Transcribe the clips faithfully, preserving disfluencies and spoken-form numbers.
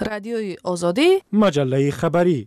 رادیوی آزادی، مجله خبری.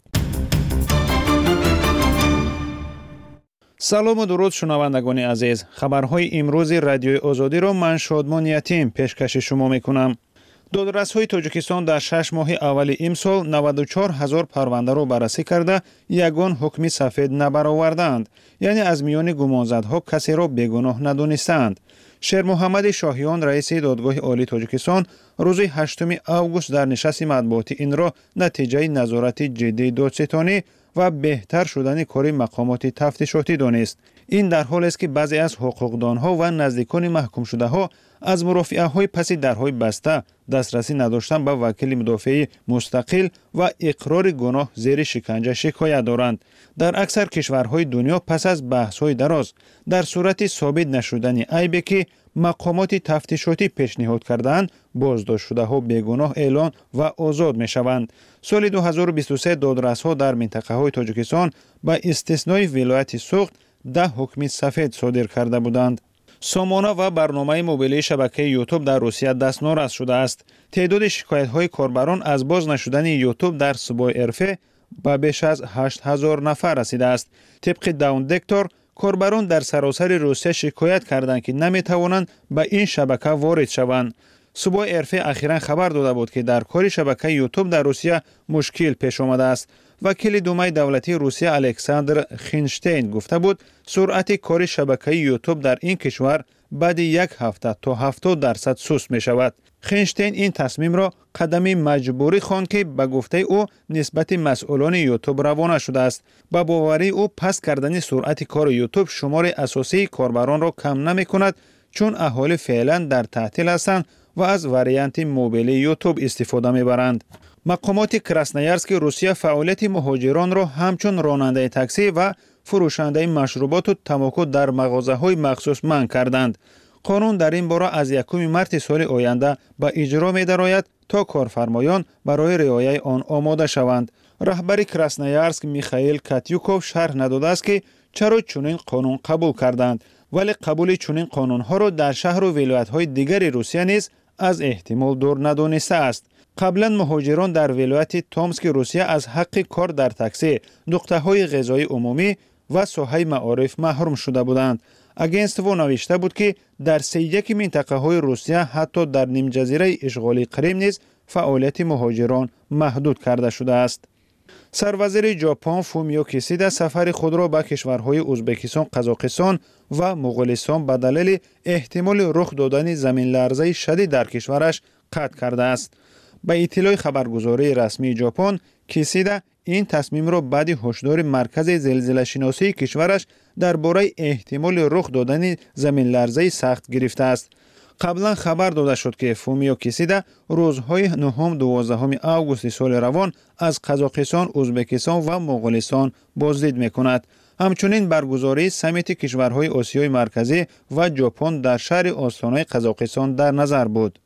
سلام و درود شنوندگان عزیز. خبرهای امروز رادیوی آزادی را من شادمان یتیم پیشکش شما میکنم. دادرس‌های تاجیکستان در شش ماه اول امسال نود و چهار هزار پرونده را بررسی کرده یگان حکم سفید نبرآوردند، یعنی از میان گمانزدها کسی را بیگناه ندانستند. شیر محمد شاهیان رئیس دادگاه عالی تاجیکستان روز هشتم آگوست در نشست مطبوعاتی این را نتیجه نظارت جدی دادستانی و بهتر شدن کار مقامات تفتیشاتی دانست. این در حالی است که بعضی از حقوقدانها و نزدیکان محکوم شده ها از مرافعه های پس درهای بسته دسترسی نداشتن به وکیل مدافع مستقل و اقرار گناه زیر شکنجه شکایت دارند. در اکثر کشورهای دنیا پس از بحث های دراز در صورت ثابت نشدن عیبی که مقامات تفتیشاتی پیشنهاد کردند، بازداشت شده ها بیگناه اعلان و آزاد می شوند. سال دو هزار و بیست و سه دادرس ها در منطقه های تاجیکستان با استثنای ولایت سوخت ده حکم سفید صادر کرده بودند. سامانه و برنامه موبیلی شبکه یوتیوب در روسیه دستنوراست شده است. تعداد شکایت های کاربران از باز نشدن یوتیوب در صوبه ارفه به بیش از هشت هزار نفر رسیده است. طبق داون دکتور، کاربران در سراسر روسیه شکایت کردند که نمی توانند به این شبکه وارد شوند. صوبه ارفه اخیراً خبر داده بود که در کار شبکه یوتیوب در روسیه مشکل پیش آمده است. وکیل دومای دولتی روسیه الکساندر خینشتین گفته بود سرعت کار شبکه یوتیوب در این کشور بعد یک هفته تا هفتاد درصد سست می شود. خینشتین این تصمیم را قدمی مجبوری خواند که به گفته او نسبت مسئولان یوتیوب روانه شده است. با باوری او پست کردن سرعت کار یوتیوب شمار اساسی کاربران را کم نمی کند، چون اهالی فعلا در تعطیل هستند و از وریانت موبیل یوتیوب استفاده می برند. مقامات کراسنویارسک روسیه فعالیت مهاجران را همچون راننده تاکسی و فروشنده مشروبات و تماکو در مغازه‌های مخصوص منع کردند. قانون در این باره از یکم مارس سال آینده به اجرا می‌دراید تا کارفرمایان برای رعایت آن آماده شوند. رهبر کراسنویارسک میخائیل کاتیوکوف شرح نداده است که چرا چنین قانون قبول کردند، ولی قبول چنین قانون‌ها را در شهر و ولایت‌های دیگر روسیه نیز از احتمال دور ندانسته است. قبلا مهاجران در ولایت تومسک روسیه از حق کار در تاکسی، نقطه‌های غذایی عمومی و ساحه معارف محروم شده بودند. اگنستو نوشته بود که در سه یک منطقه های روسیه حتی در نیم جزیره اشغالی کریم نیز فعالیت مهاجران محدود کرده شده است. سروزیر ژاپن فومیو کیشیدا سفر خود را به کشورهای ازبکستان، قزاقستان و مغولستان به دلیل احتمال رخ دادن زمین لرزه شدید در کشورش قطع کرده است. با اطلاع خبرگزاری رسمی ژاپن، کیشیدا این تصمیم را بعد هشدار مرکز زلزله شناسی کشورش درباره احتمال رخ دادن زمین لرزه سخت گرفته است. قبلا خبر داده شد که فومیو کیشیدا روزهای نهم دوازدهم آگوست سال روان از قزاقستان، ازبکستان و مغولستان بازدید میکند. همچنین برگزاری سمیت کشورهای آسیای مرکزی و ژاپن در شهر آستانه قزاقستان در نظر بود.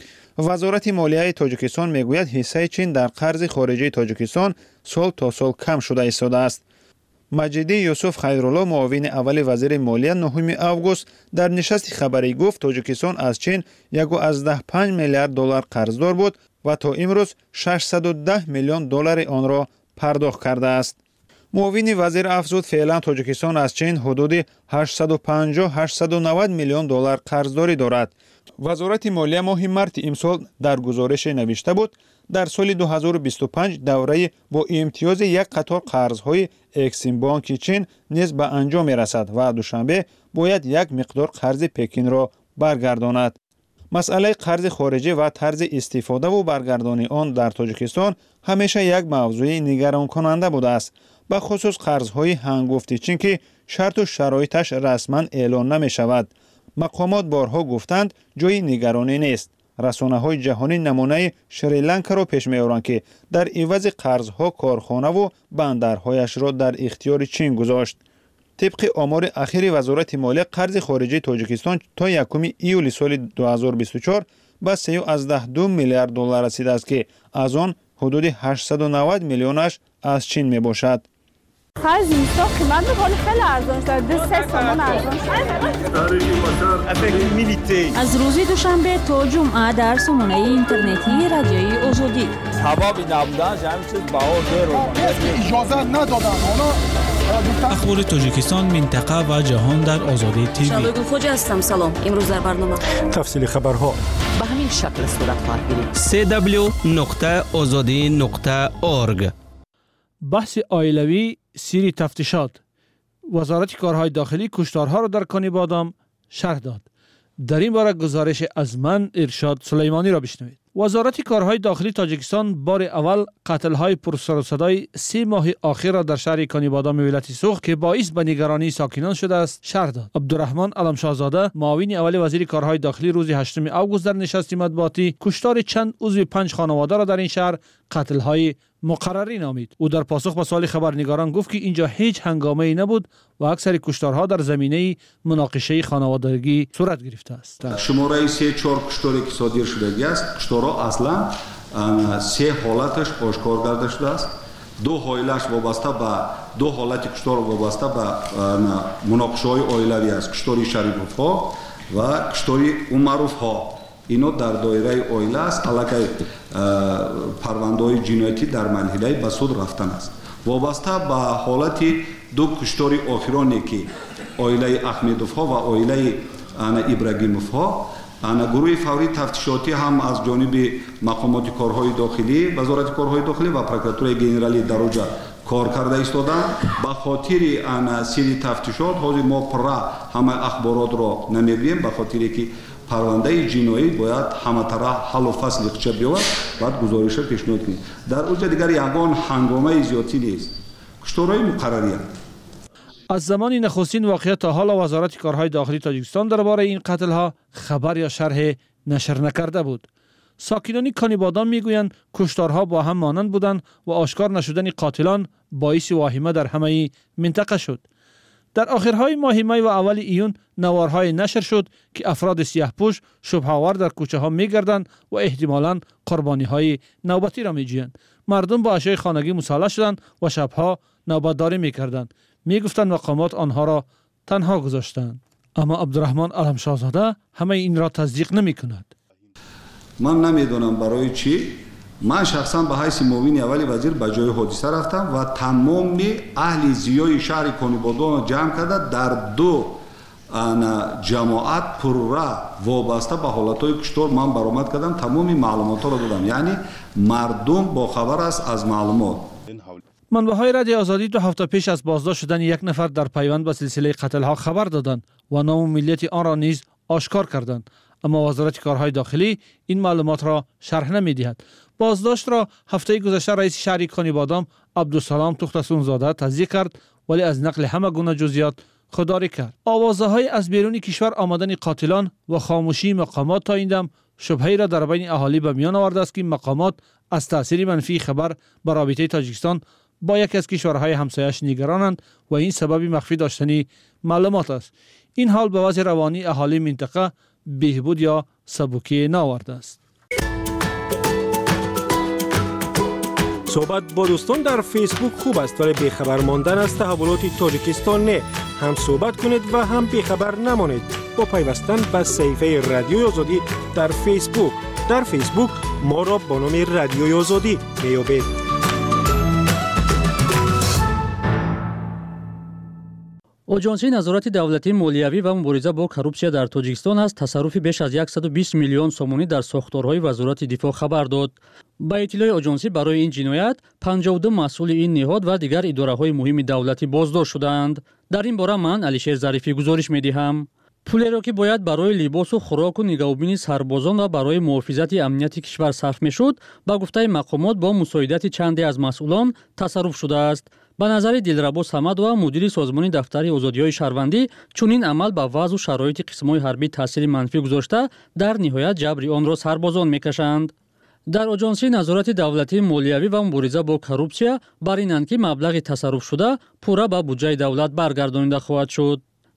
وزارت مالیه تاجیکستان میگوید حصه چین در قرض خارجی تاجیکستان سال تا سال کم شده ایستاده است. مجیدی یوسف خیرالله معاون اول وزیر مالیه نهم آگوست در نشست خبری گفت تاجیکستان از چین یک و پنج میلیارد دلار قرضدار بود و تا امروز ششصد و ده میلیون دلار آن را پرداخت کرده است. معاون وزیر افزود فعلا تاجیکستان از چین حدود هشتصد و پنجاه تا هشتصد و نود میلیون دلار قرضداری دارد. وزارت مالیه ماه مارس امسال در گزارش نوشته بود در سال دو هزار و بیست و پنج دوره با امتیاز یک قطار قرضهای اکسیم بانک چین نیز به انجام میرسد و دوشنبه باید یک مقدار قرض پکین را برگرداند. مسئله قرض خارجی و طرز استفاده و برگردانی آن در تاجیکستان همیشه یک موضوع نگران کننده بوده است، به خصوص قرضهای هنگفت چین که شرط و شرایطش رسما اعلان نمی شود. مقامات بارها گفتند جای نگرانی نیست. رسانه‌های جهانی نمونه شریلانکا را پیش می‌آورند که در عوض قرض‌ها کارخانه و بندرهایش را در اختیار چین گذاشت. طبق آمار اخیر وزارت مالیه قرض خارجی تاجیکستان تا یکم ایول سال دو هزار و بیست و چهار به سه و دو میلیارد دلار رسیده است که از آن حدود هشتصد و نود میلیونش از چین میباشد. خرج اینستا قیمت میکنه خیلی ارزان شد. دو سه سامان ارزان شد. از روز دوشنبه تا جمعه در سامانه اینترنتی رادیوی آزادی کبابی نبودن همین چیز بهار دیر اجازه ندادن اونا. اخبار تاجیکستان، منطقه و جهان در آزادی تیوی. شبگون خوجا هستم. سلام. امروز در برنامه تفصیل خبرها به همین شکل صورت خواهد گرفت. سی دبلیو نقطه آزادی نقطه اورگ. بحث عائلوی سیری تفتیشات. وزارت کارهای داخلی کشتارها را در کانی بادام شرح داد. در این باره گزارش از من ارشاد سلیمانی را بشنوید. وزارت کارهای داخلی تاجیکستان بار اول قتل‌های پرسر و صدای سه ماه آخر را در شهر کانیبادام ولایت سوخ که باعث به نگرانی ساکنان شده است شرح داد. عبدالرحمن علمشاهزاده معاون اول وزیر کارهای داخلی روز هشتم آگوست در نشست مطبوعاتی کشتار چند عضو پنج خانواده را در این شهر قتل‌های مقرری نامید. او در پاسخ به سوال خبرنگاران گفت که اینجا هیچ هنگامه‌ای نبود و اکثر کشتارها در زمینه مناقشه خانوادگی صورت گرفته است. شماره سه چهار کشتاری که صادر شده است، کشتارها اصلا سه حالتش آشکار کرده شده است. دو حالتش وابسته به دو حالت کشتار وابسته به مناقشه‌های عائلوی است. کشتاری شریف‌ها و کشتاری عمروف‌ها. اینو در دایره عائله است. الکی پرونده‌های جنایتی در مرحله به سود رفتن است. وابسته به حالت دو کشتاری آخرانی که عائله احمدوف‌ها و عائله ابراهیموف‌ها، گروه فوری تفتیشاتی هم از جانب مقامات کارهای داخلی، وزارت کارهای داخلی و پروکراتوری گنرالی دروجه کار کرده ایستادند. به خاطر ان سری تفتیشات حاضر ما پرا همه اخبارات را نمیگیم، به خاطری که پرونده جنایی باید همه طرح حل و فصل اخچه بیاورد، بعد گزارش پیشنهاد کنید. در اوجه دیگر یگان هنگامه زیادی نیست، کشتارهای مقرری است. از زمان نخستین واقعه تا حالا وزارت کارهای داخلی تاجیکستان درباره این قتل‌ها خبر یا شرح نشر نکرده بود. ساکنان کانیبادام میگویند کشتارها با هم مانند بودند و آشکار نشدن قاتلان باعث واهمه در همه منطقه شد. در آخرهای ماه می و اول ایون نوارهای نشر شد که افراد سیاه‌پوش شبه‌آور در کوچه ها می‌گردند و احتمالاً قربانی‌های نوبتی را می‌جویند. مردم با اشیاء خانگی مسلح شدند و شبها نوبتداری می‌کردند. می‌گفتند مقامات آنها را تنها گذاشتند. اما عبدالرحمن علمشاهزاده همه این را تصدیق نمی‌کند. من نمی‌دانم برای چی. من شخصا به حیث معاون اول وزیر به جای حادثه رفتم و تمام اهل زیای شهر کانیبادام را جمع کرده در دو جماعت پررا وابسته به حالتهای کشتار من برآمد کردم، تمام معلومات را دادم. یعنی مردم با خبر است از معلومات. منبع‌های رادیو آزادی دو هفته پیش از بازداشت شدن یک نفر در پیوند به سلسله قتل‌ها خبر دادند و نام و ملیت آن را نیز آشکار کردند، اما وزارت کارهای داخلی این معلومات را شرح نمی‌دهد. بازداشت را هفته گذشته رئیس شهر کانیبادام عبدالسلام توختسونزاده تصدیق کرد، ولی از نقل همه گونه جزئیات خودداری کرد. آوازه‌های از بیرون کشور آمدن قاتلان و خاموشی مقامات تا این دم شبهه‌ای را در بین اهالی به میان آورده است که مقامات از تاثیر منفی خبر به رابطه تاجیکستان با یکی از کشورهای همسایه‌اش نگرانند و این سبب مخفی داشتن معلومات است. این حال به وضع روانی اهالی منطقه بهبود یا سبکی نآورده است. صحبت با دوستان در فیسبوک خوب است، ولی بیخبر ماندن از تحولات تاجیکستان نه. هم صحبت کنید و هم بیخبر نمانید با پیوستن به صفحه رادیوی آزادی در فیسبوک. در فیسبوک ما را با نام رادیوی آزادی میابید. اجانسی نظارت دولتی مالیوی و مبارزه با کروپسیا در تاجیکستان از تصرف بیش از صد و بیست میلیون سومانی در ساختارهای وزارت دفاع خبر داد. با اطلاع اجانسی برای این جنایت پنجاه و دو مسئول این نهاد و دیگر اداره‌های مهم دولتی بازداشت شدند. در این باره من علیشیر ظریفی گزارش می‌دهم. پولی را که باید برای لباس و خوراک و نگهبانی سربازان و برای محافظت امنیت کشور صرف می‌شد، با گفته مقامات با مساعدت چندی از مسئولان تصرف شده است. به نظر دلربا صمد و مدیر سازمان دفتر آزادی‌های شهروندی، چنین عمل به وضع و شرایط قسم‌های حربی تاثیر منفی گذاشته، در نهایت جبر آن را سربازان می‌کشند. در اجانسی نظارت دولتی مالیوی و مبارزه با کروپسیا بر اینند که مبلغ تصرف شده پورا به بودجه دولت برگردانیده خواهد شد.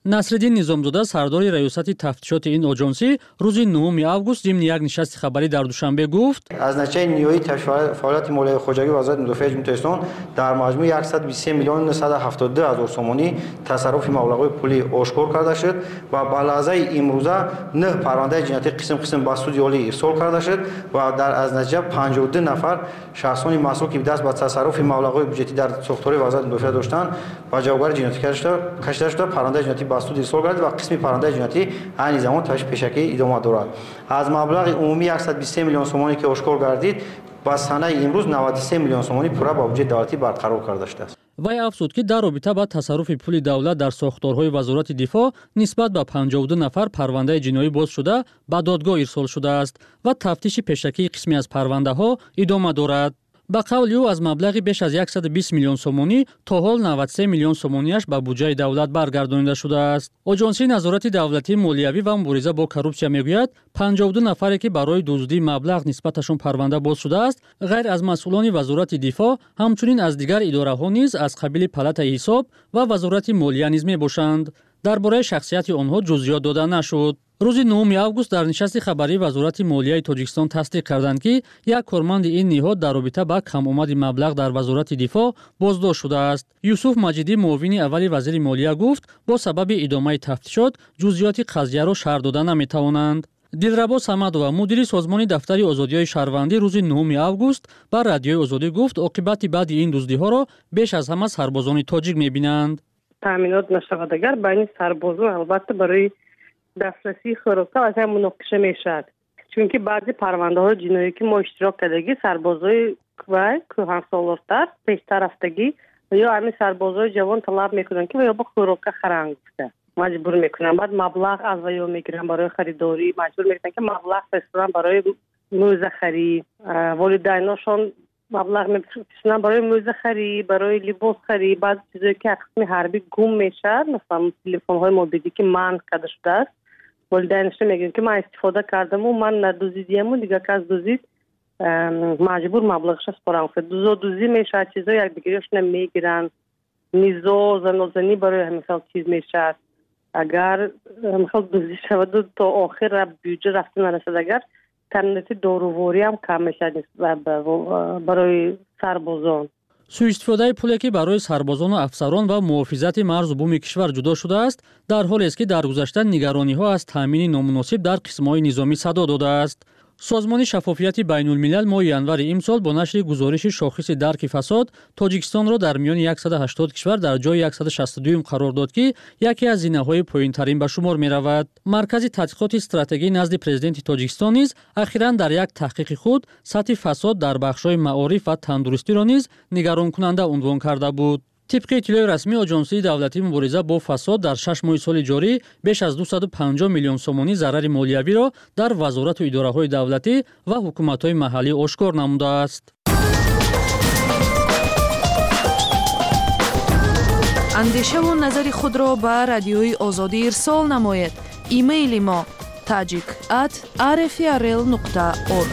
Насриддин Низомзода сардори раёсати тафтишоти ин оҷонсӣ рӯзи нӯҳуми август зимни як нишасти хабарӣ дар Душанбе гуфт: аз натиҷаи ниҳоии фаъолияти молияви хоҷагӣ вазорати мудофиаи ҷумҳурии Тоҷикистон дар маҷмӯи яксад бисту се миллион нӯҳсад و ҳафтод و دو ҳазор сомонӣ тасарруфи маблағҳои пулӣ ошкор карда шуд ва ба лаҳзаи имрӯза нӯҳ парвандаи ҷиноятӣ қисм қисм ба суди олӣ ирсол карда шуд ва дар аз натиҷа панҷоҳ و دو нафар шахсони масъул ки даст ба тасарруфи маблағҳои бюҷетӣ дар сохторҳои вазорати мудофиа доштанд ба ҷавобгарӣ ҷиноятӣ кашида шуда парвандаи ҷиноятӣ ба суд ирсол гардид ва қисми парвандаи ҷиноятӣ айни замон тафтиши пешакӣ идома дорад. аз маблағи умумӣ яксад бисту се миллион сомонӣ ки ошкор гардид ба санаи имрӯз навад و سه миллион сомонӣ пурра ба бюҷети давлатӣ барқарор карда шудааст. вай афзуд ки дар робита ба тасарруфи пули давлат дар сохторҳои вазорати дифоъ нисбат ба панҷоҳ و دو нафар парвандаи ҷиноӣ боз шуда ба додгоҳ ирсол шудааст ва тафтиши пешакии қисме аз парвандаҳо идома дорад. ба қавли ӯ аз маблағи беш аз яксад و бист миллион сомонӣ то ҳол навад و سه миллион сомонияш ба буҷаи давлат баргардонида шудааст. оҷонсии назорати давлатии молиявӣ ва мубориза бо коррупсия мегӯяд панҷоҳ و دو нафаре ки барои дуздии маблағ нисбаташон парванда боз шудааст ғайр аз масъулони вазорати дифоъ ҳамчунин аз дигар идораҳо низ аз қабили палатаи ҳисоб ва вазорати молия низ мебошанд. дар бораи шахсияти онҳо ҷузъиёт дода нашуд. рӯзи нӯҳуми август дар нишасти хабарии вазорати молияи Тоҷикистон тасдиқ карданд ки як корманди ин ниҳод дар робита ба камомади маблағ дар вазорати дифоъ боздошт шудааст. Юсуф Маҷидӣ муовини аввали вазири молия гуфт бо сабаби идомаи тафтишот ҷузъиёти қазияро шарҳ дода наметавонанд. Дилрабо Самадова мудири созмони дафтари озодиҳои шаҳрвандӣ рӯзи нӯҳуми август ба радиои Озодӣ гуфт оқибати баъди ин дуздиҳоро беш аз ҳама сарбозони тоҷик мебинанд. таъминот нашавад агар байни сарбозон албатта барои дастрасии хӯрокка аз ҳам муноқиша мешавад, чунки баъзи парвандаҳои ҷиноӣ ки мо иштирок кардагӣ сарбозои вай кӯҳансолортар пештарафтагӣ ё ҳамин сарбозои ҷавон талаб мекунанд ки ё ба хӯрокка харанг гуфта маҷбур мекунанд, баъд маблағ аз ваё мегиранд барои харидорӣ, маҷбур мекунанд ки маблағ фирстонанд барои мӯзахарӣ, волидайношон маблағ мефирстонанд барои мӯзахарӣ, барои либосхарӣ, баъзи чизое ки аз қисми ҳарбӣ гум мешавад, масалан телефонҳои мобилӣ ки манъ карда шудааст, волидайношон мегӯянд ки ман истифода кардаму ман надузидиаму дигар кас дузид, маҷбур маблағаша спорам кунад. дузодузӣ мешавад, чизои якдигарашона мегиранд, низо занозанӣ барои ҳамин чиз мешавад. агар ҳамин дузӣ шаваду то охир бюҷа рафта нарасад, агар таъминоти доруворӣ ҳам кам мешавад барои сарбозон. сӯистифодаи пуле ки барои сарбозону афсарон ва муҳофизати марзу буми кишвар ҷудо шудааст дар ҳолест ки дар гузашта нигарониҳо аз таъмини номуносиб дар қисмҳои низомӣ садо додааст. созмони шаффофияти байнулмилал моҳи январи имсол бо нашри гузориши шохиси дарки фасод Тоҷикистонро дар миёни яксад و ҳаштод кишвар дар ҷои яксад و шасту ду қарор дод ки яке аз зинаҳои поинтарин ба шумор меравад. Маркази тадқиқоти стратегӣ назди президенти Тоҷикистон низ ахиран дар як таҳқиқи худ сатҳи фасод дар бахшҳои маориф ва тандурустиро низ нигаронкунанда унвон карда буд. طبق اطلاع رسمی آژانسی دولتی مبارزه با فساد در شش ماه سال جاری بیش از دویست و پنجاه میلیون سومانی ضرر مالیوی را در وزارت و اداره‌های دولتی و حکومت‌های محلی آشکار نموده است. اندیشه و نظر خود را به رادیوی آزادی ارسال نمایید. ایمیل ما tajik at r f r l نقطه org.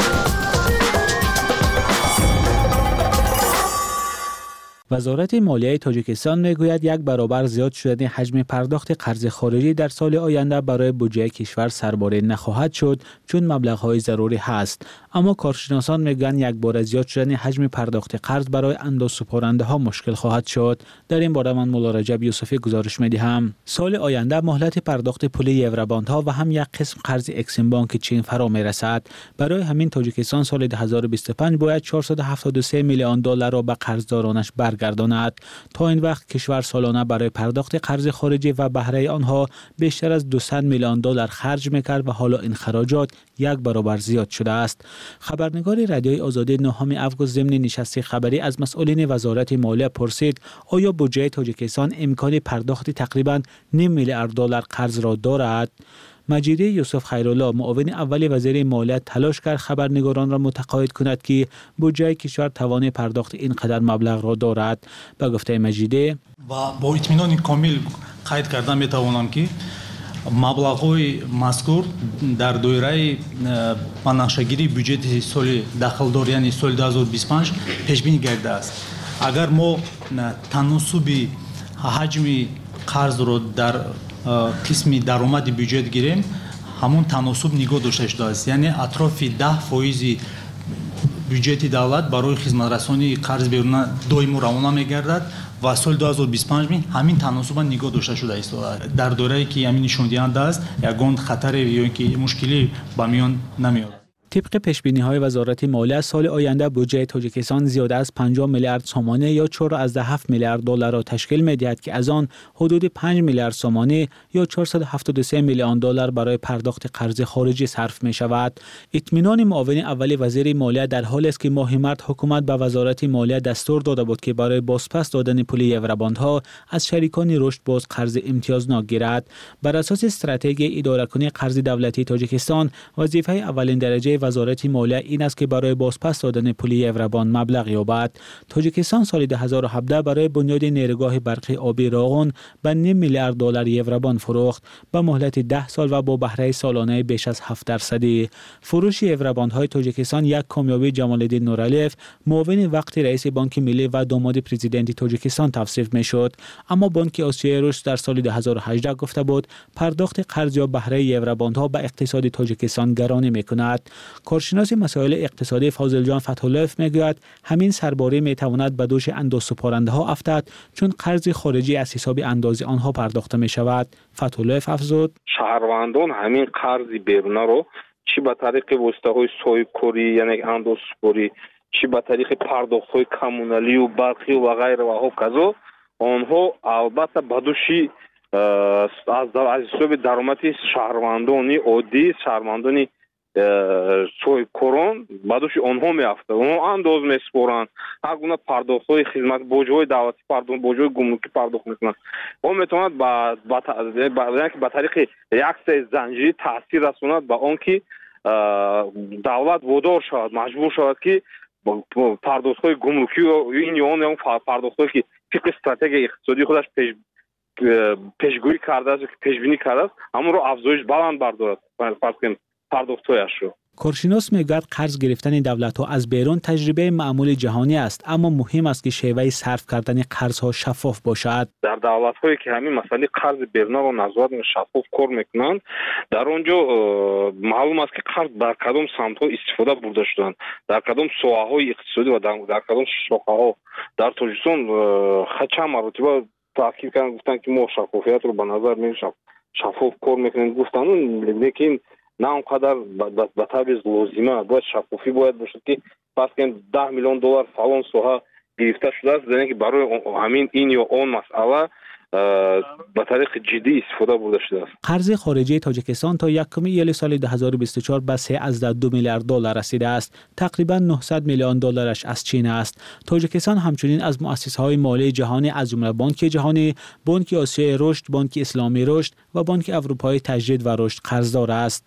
وزارت مالیه تاجیکستان میگوید یک برابر زیاد شدن حجم پرداخت قرض خارجی در سال آینده برای بودجه کشور سرباره نخواهد شد چون مبلغ‌های ضروری هست، اما کارشناسان میگویند یک بار زیاد شدن حجم پرداخت قرض برای اندازه‌سپارنده ها مشکل خواهد شد. در این باره من مولا رجب یوسفی گزارش میدهم. سال آینده مهلت پرداخت پول یوروباندها و هم یک قسم قرض اکسیم بانک چین فرا میرسد. برای همین تاجیکستان سال دو هزار و بیست و پنج باید چهارصد و هفتاد و سه میلیون دلار را به قرضدارانش برگرداند. تا این وقت کشور سالانه برای پرداخت قرض خارجی و بهره آنها بیشتر از دویست میلیون دلار خرج میکرد و حالا این خراجات یک برابر زیاد شده است. خبرنگار رادیوی آزادی نهم آگوست ضمن نشست خبری از مسئولین وزارت مالیه پرسید آیا بودجه تاجیکستان امکان پرداخت تقریبا نیم میلیارد دلار قرض را دارد؟ مجیدی یوسف خیرالله معاون اول وزیر مالیه تلاش کرد خبرنگاران را متقاعد کند که بودجه کشور توان پرداخت اینقدر مبلغ را دارد. به گفته مجیدی و با اطمینان کامل قید کردن میتوانم که مبلغ‌های مذکور در دایره پناهشگیری بودجه سال داخلدار یعنی سال دو هزار و بیست و پنج پیش بینی گردیده است. اگر ما تناسب حجم қарз ро дар қисми даромади бюджет гирем, ҳамун таносуб нигоҳ дошта шудааст. Яъне атрофи даҳ фоизи бюджети давлат барои хизматрасонии қарз беруна доиму равона мегардад ва соли ду ҳазору бисту панҷ ҳамин таносуба нигоҳ дошта шуда истодаад. Дар доирае ки ҳамин нишондиҳанда аст, ягон хатаре ё ин ки мушкилӣ ба миён намеорад. طبق پیشبینی‌های وزارت مالیه سال آینده بودجه تاجیکستان زیاده از پنجاه میلیارد سومانی یا چهار و هفت میلیارد دلار را تشکیل می‌دهد که از آن حدود پنج میلیارد سومانی یا چهارصد و هفتاد و سه میلیون دلار برای پرداخت قرض خارجی صرف می‌شود. اطمینان معاون اول وزیر مالیه در حالی است که ماه مارس حکومت به وزارت مالیه دستور داده بود که برای بازپس دادن پول یوروباندها از شریکان رشد باز قرض امتیازناک گیرد. بر اساس استراتژی اداره‌کنی قرض دولتی تاجیکستان وظیفه اولین درجه وزارت مالیه این است که برای بازپس دادن پول یوروباند مبلغ یابد. تاجیکستان سال دو هزار و هفده برای بنیاد نیروگاه برقی آبی راغون به نیم میلیارد دلار یوروباند فروخت به مهلت ده سال و با بهره سالانه بیش از هفت درصدی. فروش یوروباندهای تاجیکستان یک کامیابی جمال‌الدین نورالیف، معاون وقت رئیس بانک ملی و داماد پرزیدنت تاجیکستان توصیف می‌شد، اما بانک آسیای رشد در سال دو هزار و هجده گفته بود پرداخت قرض یا بهره یوروباندها به اقتصاد تاجیکستان گرانی می‌کند. کارشناس مسائل اقتصادی فاضل جان فتح‌الله‌ف میگوید همین سرباری میتواند به دوش اندازه‌سپارنده ها افتد چون قرض خارجی از حساب اندازه آنها پرداخته می شود. فتح‌الله‌ف افزود شهروندان همین قرض بیرونه رو چی به طریق واسطه‌های سویکوری یعنی اندازه‌سپاری چی به طریق پرداخت‌های کمونالی و برقی و غیره و هوکازو آنها البته به دوشی از از حساب درآمد شهروندانی عادی شهروندانی سوی کرون بعدش آنها میافته اونها انداز میسپرن هرگونه پرداخت‌های خدمات بوجه‌های دولتی پرداخت بوجه‌های گمرکی پرداخت میکنن اون میتواند با با طریق یک سری زنجیری تاثیر رساند به آن که دولت وادار شود مجبور شود که پرداخت‌های گمرکی و این یا اون پرداخت‌هایی که طبق استراتژی اقتصادی خودش پیش پیشگویی کرده است پیشبینی کرده است اما رو افزایش بلند بردارد فرض کنیم پرداخت‌هایش رو. کارشناس میگوید قرض گرفتن دولت‌ها از بیرون تجربه معمول جهانی است اما مهم است که شیوه صرف کردن قرض‌ها شفاف باشد. در دولت‌هایی که همین مسئله قرض بیرون رو نظارت شفاف کار میکنند در اونجا معلوم است که قرض در کدام سمت‌ها استفاده برده شدند در کدام ساحه‌های اقتصادی و در کدام شاخه‌ها در تاجیکستان چند مرتبه تاکید کردن گفتن که ما شفافیت رو به نظر می‌گیریم شفاف کار میکنیم گفتن لیکن نه اونقدر به طبیعت لازمه باید شفافی باید باشد که پس که ده میلیون دلار فلان سوها گرفته شده است یعنی که برای همین این یا اون مسئله به طریق جدی استفاده برده شده است. قرض خارجی تاجیکستان تا یکم ایل سال دو هزار و بیست و چهار به سه و دو میلیارد دلار رسیده است. تقریبا نهصد میلیون دلارش از چین است. تاجیکستان همچنین از مؤسسه‌های مالی جهانی از جمله بانک جهانی، بانک آسیای رشد، بانک اسلامی رشد و بانک اروپایی تجدید و رشد قرضدار است.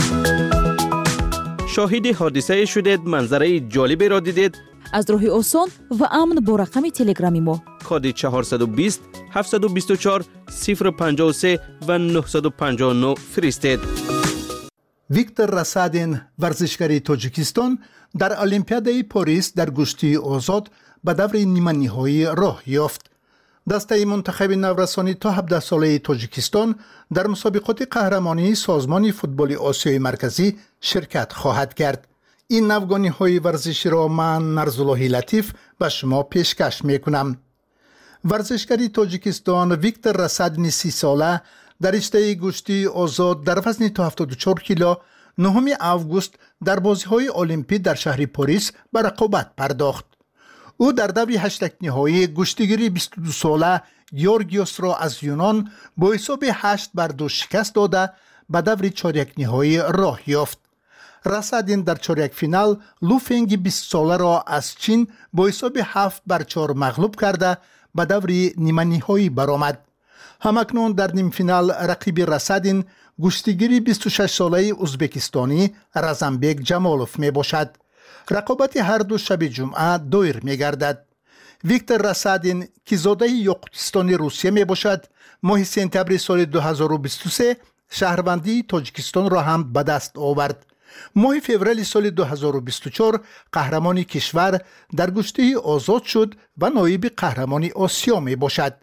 شاهد حادثه شدید، منظره جالبی را دیدید؟ از راه آسان و امن با رقم تلگرامی ما کد چهارصد و بیست هفتصد و بیست و چهار صفر پنجاه و سه و نهصد و پنجاه و نه فرستید. ویکتور رسادین ورزشکار تاجیکستان در المپیادای پاریس در گشتی آزاد به دور نیمه نهایی راه یافت. دسته منتخب نورسانی تا هفده ساله تاجیکستان در مسابقات قهرمانی سازمان فوتبال آسیای مرکزی شرکت خواهد کرد. این نوگانی های ورزشی را من نرزالله لطیف به شما پیشکش می کنم. ورزشکاری تاجیکستان ویکتور رسادین سی ساله در رشته گشتی آزاد در وزن تا هفتاد و چهار کیلو نهم آگوست در بازی های المپیک در شهر پاریس به رقابت پرداخت. او در دور هشتگ نهایی گشتیگیری بیست و دو ساله گیورگیوس را از یونان با حساب هشت بر دو شکست داده به دور چهارک نهایی راه یافت. رسادین در چهارک فینال لوفنگ بیست ساله را از چین با حساب هفت بر چهار مغلوب کرده به دور نیمه نهایی برآمد. همکنون در نیم فینال رقیب رسادین گشتیگیری بیست و شش ساله ازبکستانی رزمبک جمالوف می باشد. رقابت هر دو شب جمعه دویر می گردد. ویکتور رسادین که زاده یاقوتستان روسیه می باشد ماه سپتامبر سال دو هزار و بیست و سه شهروندی تاجیکستان را هم به دست آورد. ماه فوریه سال دو هزار و بیست و چهار قهرمان کشور در گشته آزاد شد و نایب قهرمان آسیا می باشد.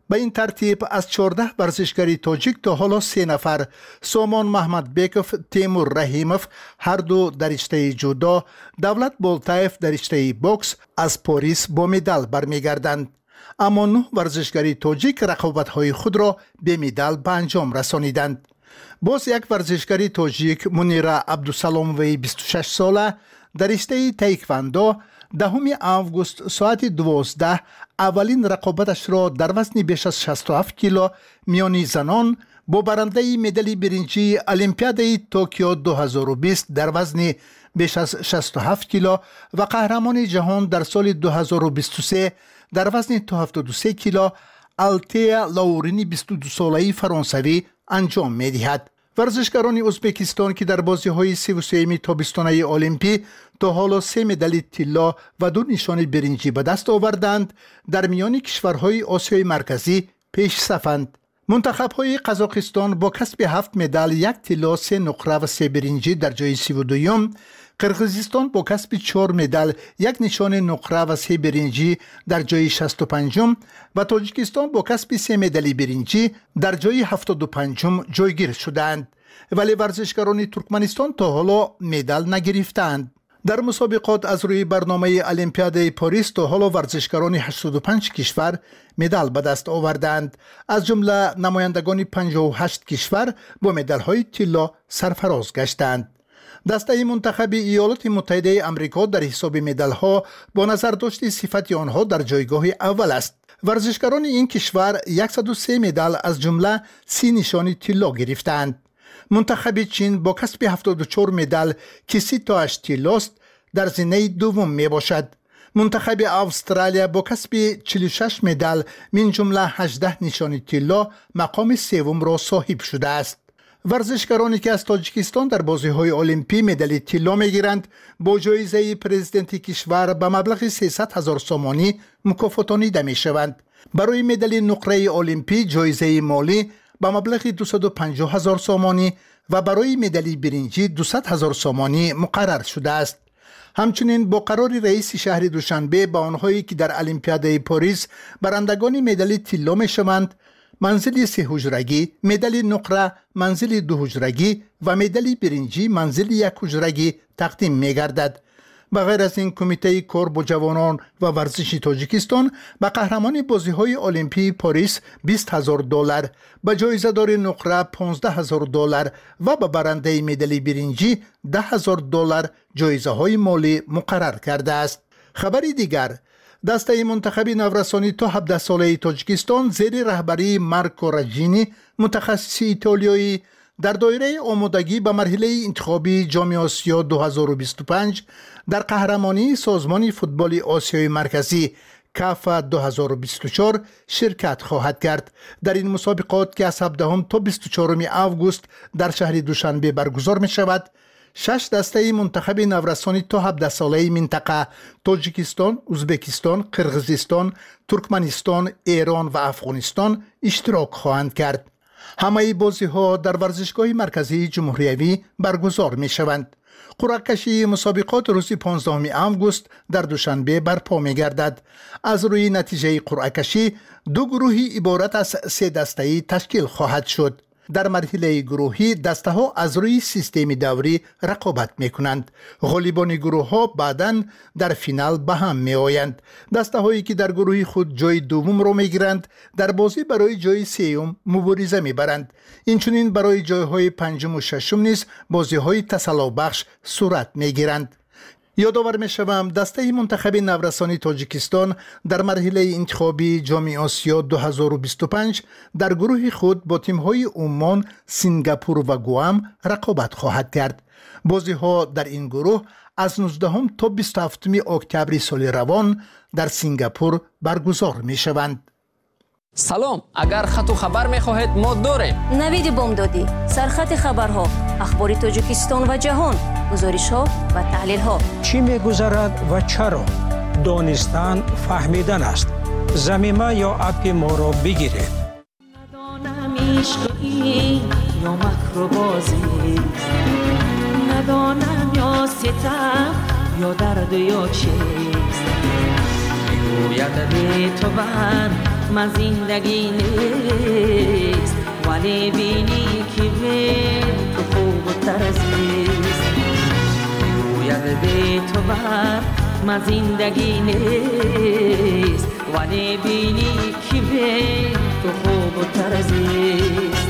به این ترتیب از چهارده ورزشکاری تاجیک تا حالا سه نفر، سامان محمد بیکوف، تیمور رحیموف هر دو در رشته جودو، دولت بولتایف در رشته بوکس از پاریس با مدال برمیگردند. اما نه ورزشکاری تاجیک رقابت‌های خود را به مدال به انجام رسانیدند. باز یک ورزشکاری تاجیک منیرا عبدالسلاموی بیست و شش ساله در رشته تایکواندو دهم آگوست ساعت دوازده اولین رقابتش را در وزن بیش از شصت و هفت کیلو میانی زنان با برنده مدال برنجی المپیاد توکیو دو هزار و بیست در وزن بیش از شصت و هفت کیلو و قهرمان جهان در سال دو هزار و بیست و سه در وزن تا هفتاد و سه کیلو آلتیا لاورینی بیست و دو ساله فرانسوی انجام می دهد. ورزشکاران ازبکستان که در بازی‌های سی و سه تابستانه المپی تا حالا سه مدال طلا و دو نشان برنجی به دست آوردند، در میان کشورهای آسیای مرکزی پیش صفند. منتخب‌های قزاقستان با کسب هفت مدال، یک طلا، سه نقره و سه برنجی در جای سی و دوم، قرقیزستان با کسب چهار مدال، یک نشان نقره و سه برنجی در جای شصت و پنجم و تاجیکستان با کسب سه مدال برنجی در جای هفتاد و پنجم جایگیر شدند. ولی ورزشکاران ترکمنستان تا حالا مدال نگرفتند. در مسابقات از روی برنامه المپیاد پاریس تا حالا ورزشکاران هشتاد و پنج کشور مدال به دست آوردند، از جمله نمایندگان پنجاه و هشت کشور با مدال‌های طلا سرفراز گشتند. دسته منتخب ایالات متحده آمریکا در حساب مدال‌ها با نظر داشت صفت آنها در جایگاه اول است. ورزشکاران این کشور صد و سه مدال از جمله سی نشان طلا گرفتند. منتخب چین با کسب هفتاد و چهار مدال که سی تا هشت طلاست در زینه دوم می باشد. منتخب استرالیا با کسب چهل و شش مدال من جمله هجده نشان طلا مقام سوم را صاحب شده است. ورزشکارانی که از تاجیکستان در بازی‌های المپی مدال طلا می‌گیرند با جایزه پرزیدنت کشور به مبلغ سیصد هزار سومانی مکافاتانیده می‌شوند. برای مدال نقره المپی جایزه مالی به مبلغ دویست و پنجاه هزار سومانی و برای مدال برنجی دویست هزار سومانی مقرر شده است. همچنین با قرار رئیس شهر دوشنبه با آنهایی که در المپیاد پاریس برندگان مدال طلا می‌شوند، منزل سه حجرگی، مدال نقره منزل دو حجرگی و مدال برنجی منزل یک حجرگی تقدیم می گردد. بغیر از این کمیته کار با جوانان و ورزش تاجیکستان به قهرمان بازی‌های المپی پاریس بیست هزار دلار، به جایزه دار نقره پانزده هزار دلار و به برنده مدال برنجی ده هزار دلار جایزه های مالی مقرر کرده است. خبری دیگر، دسته منتخب نورسانی تا هفده ساله تاجیکستان زیر رهبری مارکو راجینی متخصص ایتالیایی در دایره آمادگی به مرحله انتخابی جام آسیا دو هزار و بیست و پنج در قهرمانی سازمان فوتبال آسیای مرکزی کافا دو هزار و بیست و چهار شرکت خواهد کرد. در این مسابقات که از هفدهم تا بیست و چهارم آگوست در شهر دوشنبه برگزار می شود، شش دسته منتخب نورسانی تا هفده ساله منطقه تاجیکستان، ازبکستان، قرقیزستان، ترکمنستان، ایران و افغانستان اشتراک خواهند کرد. همه بازی ها در ورزشگاه مرکزی جمهوریوی برگزار می شوند. قرعه کشی مسابقات روز پانزدهم آگوست در دوشنبه برپا می گردد. از روی نتیجه قرعه کشی دو گروهی عبارت از سه دسته تشکیل خواهد شد. در مرحله گروهی دسته ها از روی سیستم دوری رقابت می کنند. غالبان گروه ها بعداً در فینال به هم می آیند. دسته هایی که در گروه خود جای دوم را می گیرند در بازی برای جای سوم مبارزه می برند. اینچنین برای جای های پنجم و ششم نیز بازی های تسلا بخش صورت می گیرند. یادآور می شوم دسته منتخب نورسانی تاجیکستان در مرحله انتخابی جام آسیا دو هزار و بیست و پنج در گروه خود با تیم های عمان، سنگاپور و گوام رقابت خواهد کرد. بازی ها در این گروه از نوزدهم تا بیست و هفتم اکتبر سال روان در سنگاپور برگزار می شوند. سلام، اگر خط و خبر می خواهید ما داریم. نوید بامدادی، سرخط خبرها، اخبار تاجیکستان و جهان، گزارش ها و تحلیل ها. چی می گذرد و چرا؟ دانستن فهمیدن است. زمینه یا اپ ما را بگیرید. ندانم عشقی یا مکر بازی، ندانم یا ستم یا درد یا چیست، میگوید بی تو من من زندگی نیست ولی بینی که به تو خوب و ترزیست گوید به تو بر من زندگی نیست ولی بینی که به تو خوب و ترزیست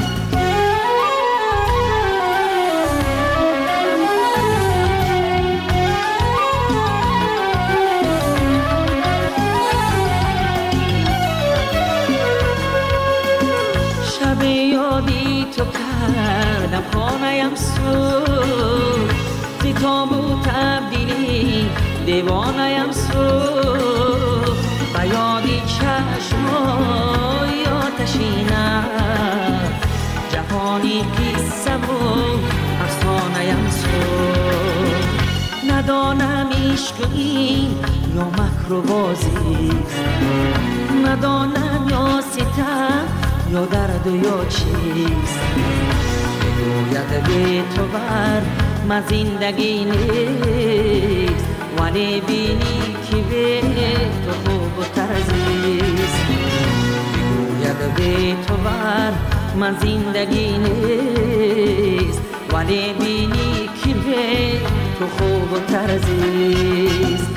شب یادی تو کردم خانه‌ام سوخت زی تابو تبدیلی دیوانه‌ام سوخت و یادی چشمای آتشینم جهانی قصه و افسانه‌ام سوخت ندانم عشق این یا مکر و بازیست ندانم یا ستم یا درد و یا چیست گوید به تو بر من زندگی نیست ولی بینی که به تو خوب و ترزیست گوید به تو بر من زندگی نیست ولی بینی که به تو خوب و ترزیست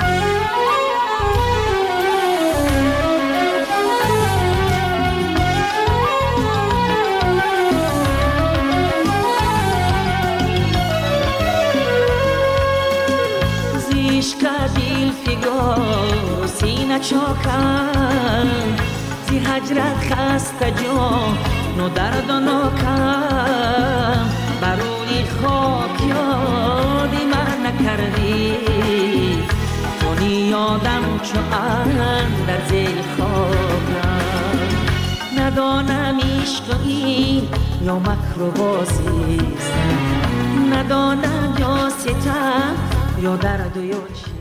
دل فگار سینه چاکم زی هجرت خسته جان و درد و ناکم برونی خاک یادی من نکردی چونی یادم چو اندر زیر خاکم ندانم عشق این یا مکر و بازیست ندانم یا ستم یا درد و یا چیست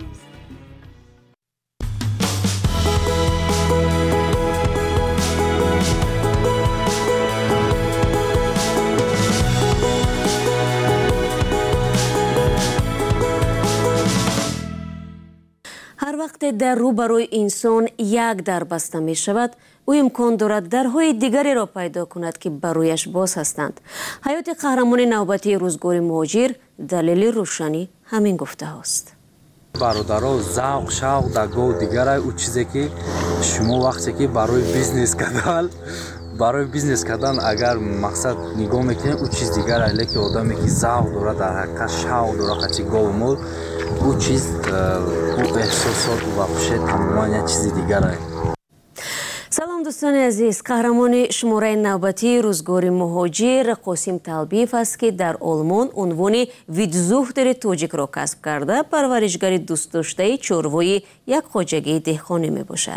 هر وقت در روبروی انسان یک در بسته می شود او امکان دارد درهای دیگری را پیدا کند که برویش باز هستند. حیات قهرمان نوبتی روزگار مهاجر دلیل روشنی همین گفته هاست. برادرها ذوق شوق در گاه دیگر او چیزی که شما وقتی که برای بیزنس کردن برای بیزنس کردن اگر مقصد نگاه میکنید او چیز دیگر است که آدمی که ذوق داره در حقیقت شوق داره خاطر گاو مول او چیز او احساسات و خوشی تماما یک چیز دیگر است. سلام دوستان عزیز، قهرمان شماره نوبتی روزگار مهاجر قاسم طلبیف است که در آلمان عنوان ویدزوختر توجیک را کسب کرده پرورشگر دوست داشته چوروی یک خواجگی دهقانی می باشد.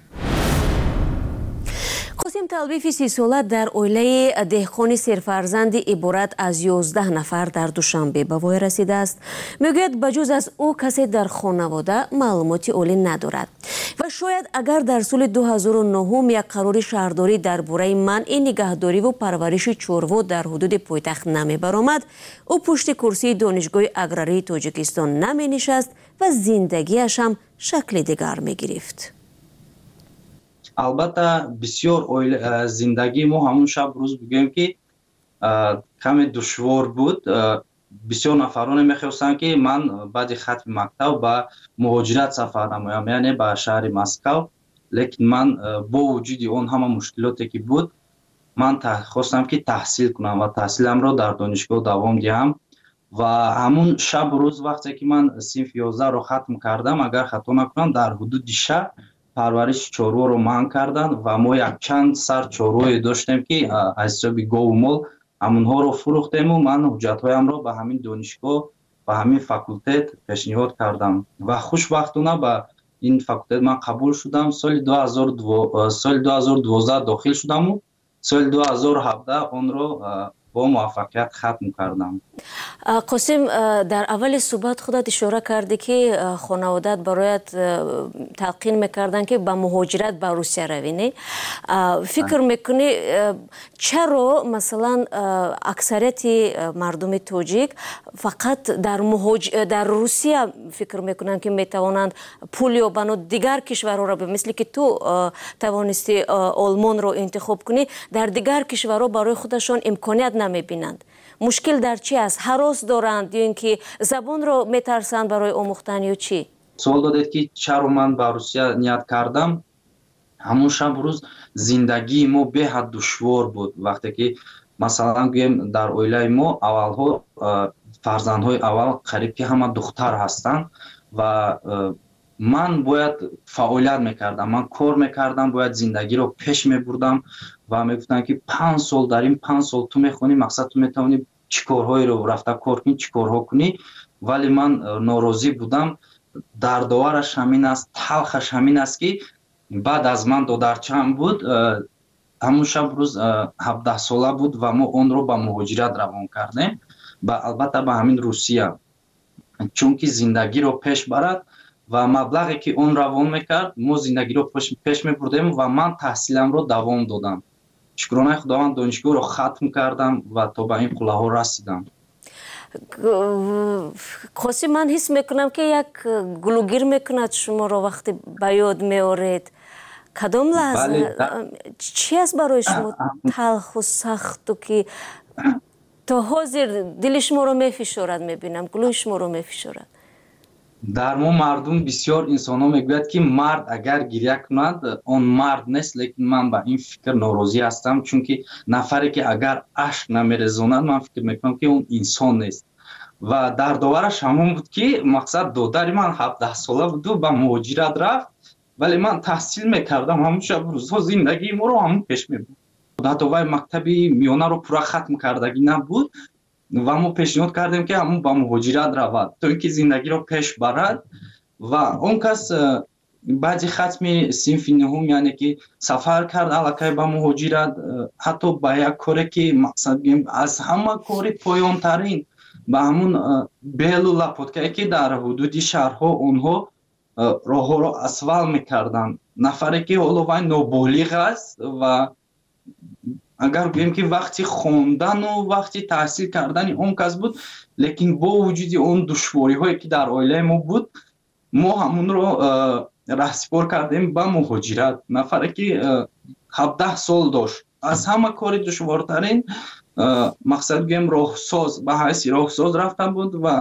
قاسم طلبیف سی ساله در اویله دهقانی سرفرزند عبارت از یازده نفر در دوشنبه به وای رسیده است. میگوید بجز از او کسی در خانواده معلوماتی عالی ندارد و شاید اگر در سال دو هزار و نه یک قرار شهرداری درباره منع نگهداری و پرورش چوروا در حدود پایتخت نمی برآمد، او پشت کرسی دانشگاه اگراری تاجیکستان نمی نشست و زندگیش هم شکل دیگر می گرفت. البته بسیار زندگی ما همون شب روز بگیم که کمی دشوار بود. بسیار نفران میخواستند که من بعد ختم مکتب به مهاجرت سفر نمایم، یعنی به شهر مسکو، لیکن من با وجود اون همه مشکلاتی که بود من خواستم که تحصیل کنم و تحصیلم را در دانشگاه دوام دهم و همون شب روز وقتی که من صنف یازده رو ختم کردم اگر خطا نکنم در حدود شهر پرورش چوروا رو منع کردن و ما یک چند سر چوروی داشتیم که از حساب گاو مال همونها رو فروختیم و من حجتهایم رو به همین دانشگاه و همین فاکولته پیشنهاد کردم و خوشبختانه به این فاکولته من قبول شدم. سال دو هزار و دو سال دو هزار و دوازده داخل شدم و سال دو هزار و هفده اون رو با موفقیت ختم کردم. قاسم در اول صحبت خودت اشاره کردی که خانوادت برایت تلقین میکردن که با مهاجرت به روسیه روی. فکر میکنی چرا مثلا اکثریت مردم تاجیک فقط در مهاج... در روسیه فکر میکنن که میتوانند پول یابند دیگر کشورها را، مثل که تو توانستی آلمان رو انتخاب کنی، در دیگر کشورها برای خودشان امکانیت نمیبینند؟ مشکل در چی است؟ هراس دارند یا اینکه زبان رو میترسند برای آموختن یا چی؟ سوال دادید که چرا من به روسیه نیت کردم. همون شب روز زندگی ما به حد دشوار بود. وقتی که مثلا گویم در اویله ما اولها فرزندهای اول قریب که همه دختر هستند و من باید فعالیت میکردم، من کار میکردم، باید زندگی رو پیش میبردم و میگفتن که پنج سال داریم، پنج سال تو میخونی، مقصد تو میتونی چی کارهایی رو رفته کار کنی، چی کارها کنی. ولی من ناراضی بودم. دردآورش همین است، تلخش همین است که بعد از من دودرچم بود، همون شب روز هفده ساله بود و ما اون رو به مهاجرت روان کردیم و البته به همین روسیه، چون که زندگی رو پیش برد و مبلغی که اون روان میکرد ما زندگی رو پیش, پیش میبردیم و من تحصیلم رو دوام دادم. شکرانه خداوند دانشگاه رو ختم کردم و تا به این قله ها رسیدم. قاسم، من حس میکنم که یک گلوگیر میکند شما رو وقتی به یاد میارید. کدام لحظه چی است برای شما تلخ و سخت و که تا حاضر دل شما رو میفشارد؟ میبینم گلوی شما رو میفشارد. در ما مردم بسیار انسان ها میگوید که مرد اگر گریه کند اون مرد نیست، لیکن من با این فکر ناراضی هستم، چون که نفری که اگر اشک نمیرزاند من فکر میکنم که اون انسان نیست. و در داورش همون بود که مقصد دادر من هفده ساله بود و به مهاجرت رفت، ولی من تحصیل میکردم، همون شب روزها زندگی ما رو همون پیش میبود. حتی وای مکتبی میانه رو پورا ختم کردگی نبود و ما پیشنهاد کردیم که همون با مهاجرت رود تا اینکه زندگی رو پیش برد. و اون کس بعضی ختم صنف نهم یعنی که سفر کرد علاقه با مهاجرت، حتی با یک کاری که مقصد بگیم از همه کاری پایان ترین با همون بیلو لپوتکایی که در حدود شهرها اونها راه ها رو اسفل میکردن. نفری که حالا وای نابالغ است و اگر بگیم که وقتی خوندن و وقتی تحصیل کردن اون کس بود، لیکن با وجود اون دشواری هایی که در عائله ما بود ما همون رو رهسپار کردیم به مهاجرت. نفری که هفده سال داشت، از همه کاری دشوارترین مقصد بگیم راهساز، به حیث راهساز رفتن بود و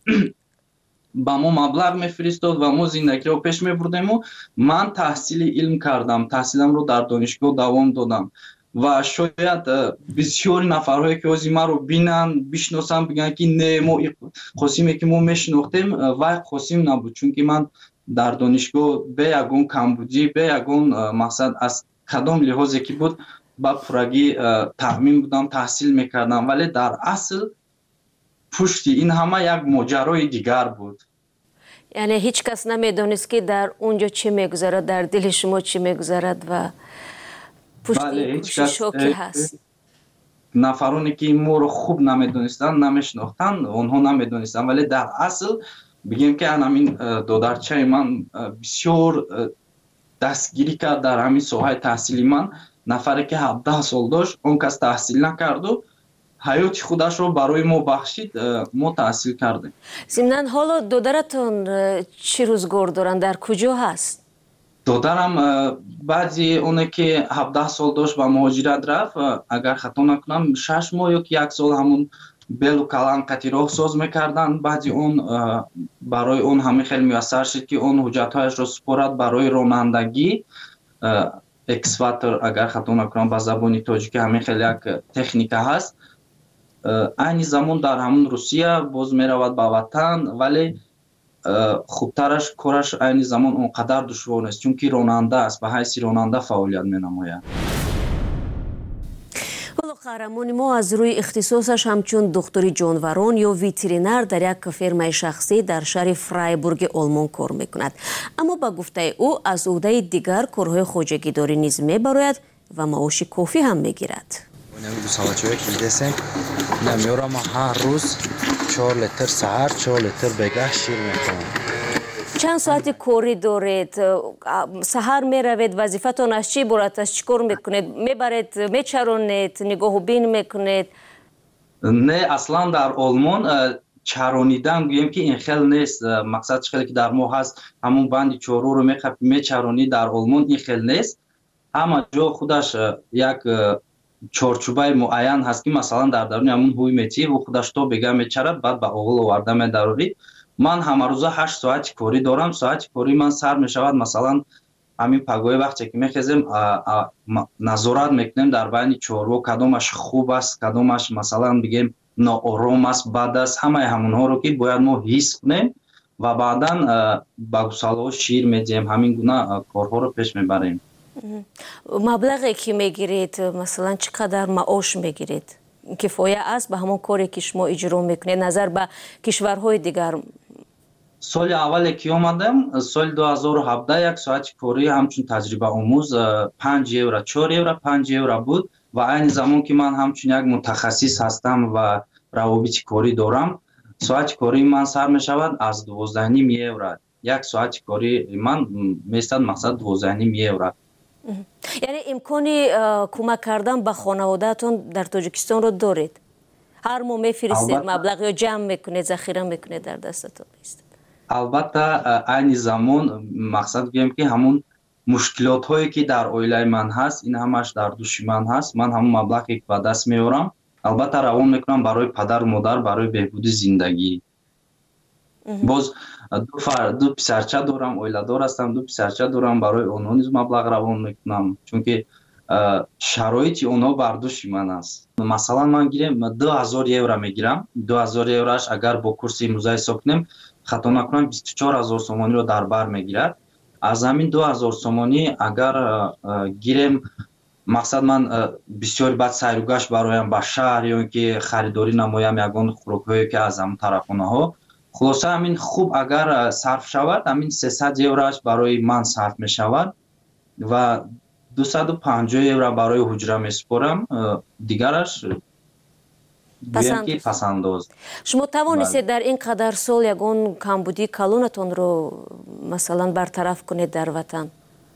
با ما مبلغ میفرستاد و ما زندگی رو پیش میبردیم. و من تحصیل علم کردم، تحصیلم رو در دانشگاه دوام دادم و شاید بسیار نفرهایی که از ما رو بینن بشناسن بگن که نه ما قاسمی که ما میشناختیم و قاسم نبود، چون که من در دانشگاه به یگون کمبودی به یگون مقصد از کدام لحاظی که بود با پورگی تامین بودم، تحصیل میکردم، ولی در اصل پشت این همه یک ماجرای دیگر بود. یعنی هیچ کس نمیدونست که در اونجا چی میگذرد، در دل شما چی میگذرد و پشت این شوکی هست. نفرانی که ما رو خوب نمیدونستن نمیشناختن اونها نمیدونستن، ولی در اصل بگیم که همین دودرچه من بسیار دستگیری کرد در همین ساحه تحصیلی من. نفری که هفده سال داشت اون کس تحصیل نکرد و حیات خودش رو برای ما بخشید، ما تحصیل کردیم. ضمناً حالا دودرتون چی روزگار دارن، در کجا هست؟ دودرم بعضی اونه که هفده سال داشت با مهاجرت رفت، اگر خطا نکنم شش ماه یا یک سال همون بیل و کلان قطیراه ساز میکردن. بعضی اون برای اون همه خیلی میسر شد که اون حجتهایش رو سپرد برای رانندگی اکسواتر، اگر خطا نکنم با زبانی تاجیکی همه خیلی یک تکنیک هست. این زمان در همون روسیه باز میرود به وطن، ولی خوبترش کارش این زمان اونقدر دشوار نیست چون که راننده است، به حیث راننده فعالیت مینماید. قهرمان ما از روی اختصاصش همچون دکتری جانوران یا ویترینر در یک فرمای شخصی در شهر فرایبورگ آلمان کار میکند، اما با گفته او از عهده دیگر کارهای خواجگی داری نیز میبراید و معاش کافی هم میگیرد. نمی گوسالچوی که دیدیم نمیورم هر روز چهار لیتر سحر چهار لیتر بگاه شیر میکنم. چند ساعتی کوری دارید؟ سحر میروید وظیفتون از چی برات است؟ چیکار میکنید؟ میبرید میچرونید نگاه و بین میکنید؟ نه اصلا در آلمان چرونیدن گویم که این خیلی نیست. مقصد خیلی که در ما هست همون بند چهارو رو میچرونی. در آلمان این خیلی نیست. همه جا خودش یک چارچوبه معین هست که مثلا در درون همون هوی میتی و خودش تو بگه میچرد بعد به اغل آورده میداری. من همه روزه هشت ساعت کاری دارم. ساعت کاری من سر میشود مثلا همین پگوی وقتی که میخیزیم نظارت میکنیم در بین چهارو کدومش خوب است کدومش مثلا بگیم ناآرام است بد است. همه همونها رو که باید ما حس کنیم و بعدا با گوساله شیر میدیم. همین گونه کارها رو پیش میبریم. مبلغی که میگیرید مثلا چقدر معاش میگیرید؟ کفایه است به همون کاری که شما اجرا میکنید نظر به کشورهای دیگر؟ سال اولی که آمدم سال دو هزار و هفده یک ساعت کاری همچون تجربه آموز پنج یورو چهار یورو پنج یورو بود و این زمان که من همچون یک متخصص هستم و روابط کاری دارم ساعت کاری من سر می شود از دوازده و نیم یورو. یک ساعت کاری من میستد مقصد دوازده و نیم یورو. یعنی امکانی کمک کردن به خانوادهتون در تاجیکستان رو دارید؟ هر ماه میفرستید مبلغ یا جمع میکنید ذخیره میکنید در دستتون نیست؟ البته این زمان مقصد بگم که همون مشکلات هایی که در اویله من هست این همش در دوش من هست. من همون مبلغی که به دست میارم البته روان میکنم برای پدر و مادر برای بهبود زندگی. باز دو فر دو پسرچه دارم اویله دار هستم دو پسرچه دارم برای اونها نیز مبلغ روان میکنم چون که شرایط اونها بر دوش من است. مثلا من گیرم دو هزار یورو میگیرم. دو هزار یوروش اگر با کورس امروزه حساب کنیم خطا نکنم بیست و چهار هزار سومانی رو در بر میگیرد. از همین دو هزار سومانی اگر گیرم مقصد من بسیار بعد سیر و گشت برایم به شهر یا اینکه خریداری نمایم یگان خوراک‌هایی که از همون طرفانه ها خلاصه همین خوب اگر صرف شود همین سیصد یوروش برای من صرف می شود و دویست و پنجاه یورو برای حجره می سپارم دیگرش پسند. پسنداز. شما توانستید در این قدر سال یگان کمبودی کلونتون رو مثلا برطرف کنید در وطن؟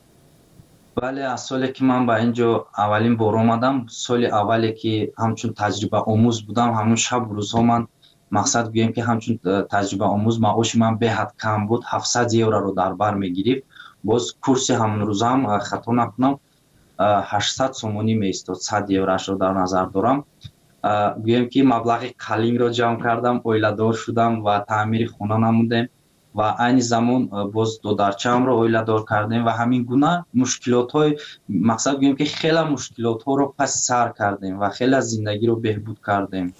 بله از سالی که من به اینجا اولین بار آمدم سال اولی که همچون تجربه آموز بودم همون شب روزها من مقصد گویم که همچون تجربه آموز معاش من به حد کم بود هفتصد یورو رو در بر میگیرید. باز کورس همون روز هم خطا نکنم هشتصد سومانی میستاد. صد یوروش رو در نظر دارم. گویم که مبلغ قلین رو جمع کردم اویله دار شدم و تعمیر خونه نمودم و این زمان باز دو درچه هم رو اویله دار کردیم و همین گونه مشکلات های مقصد گویم که خیلی مشکلات ها رو پس سر کردیم و خیلی از زندگی رو بهبود کردیم.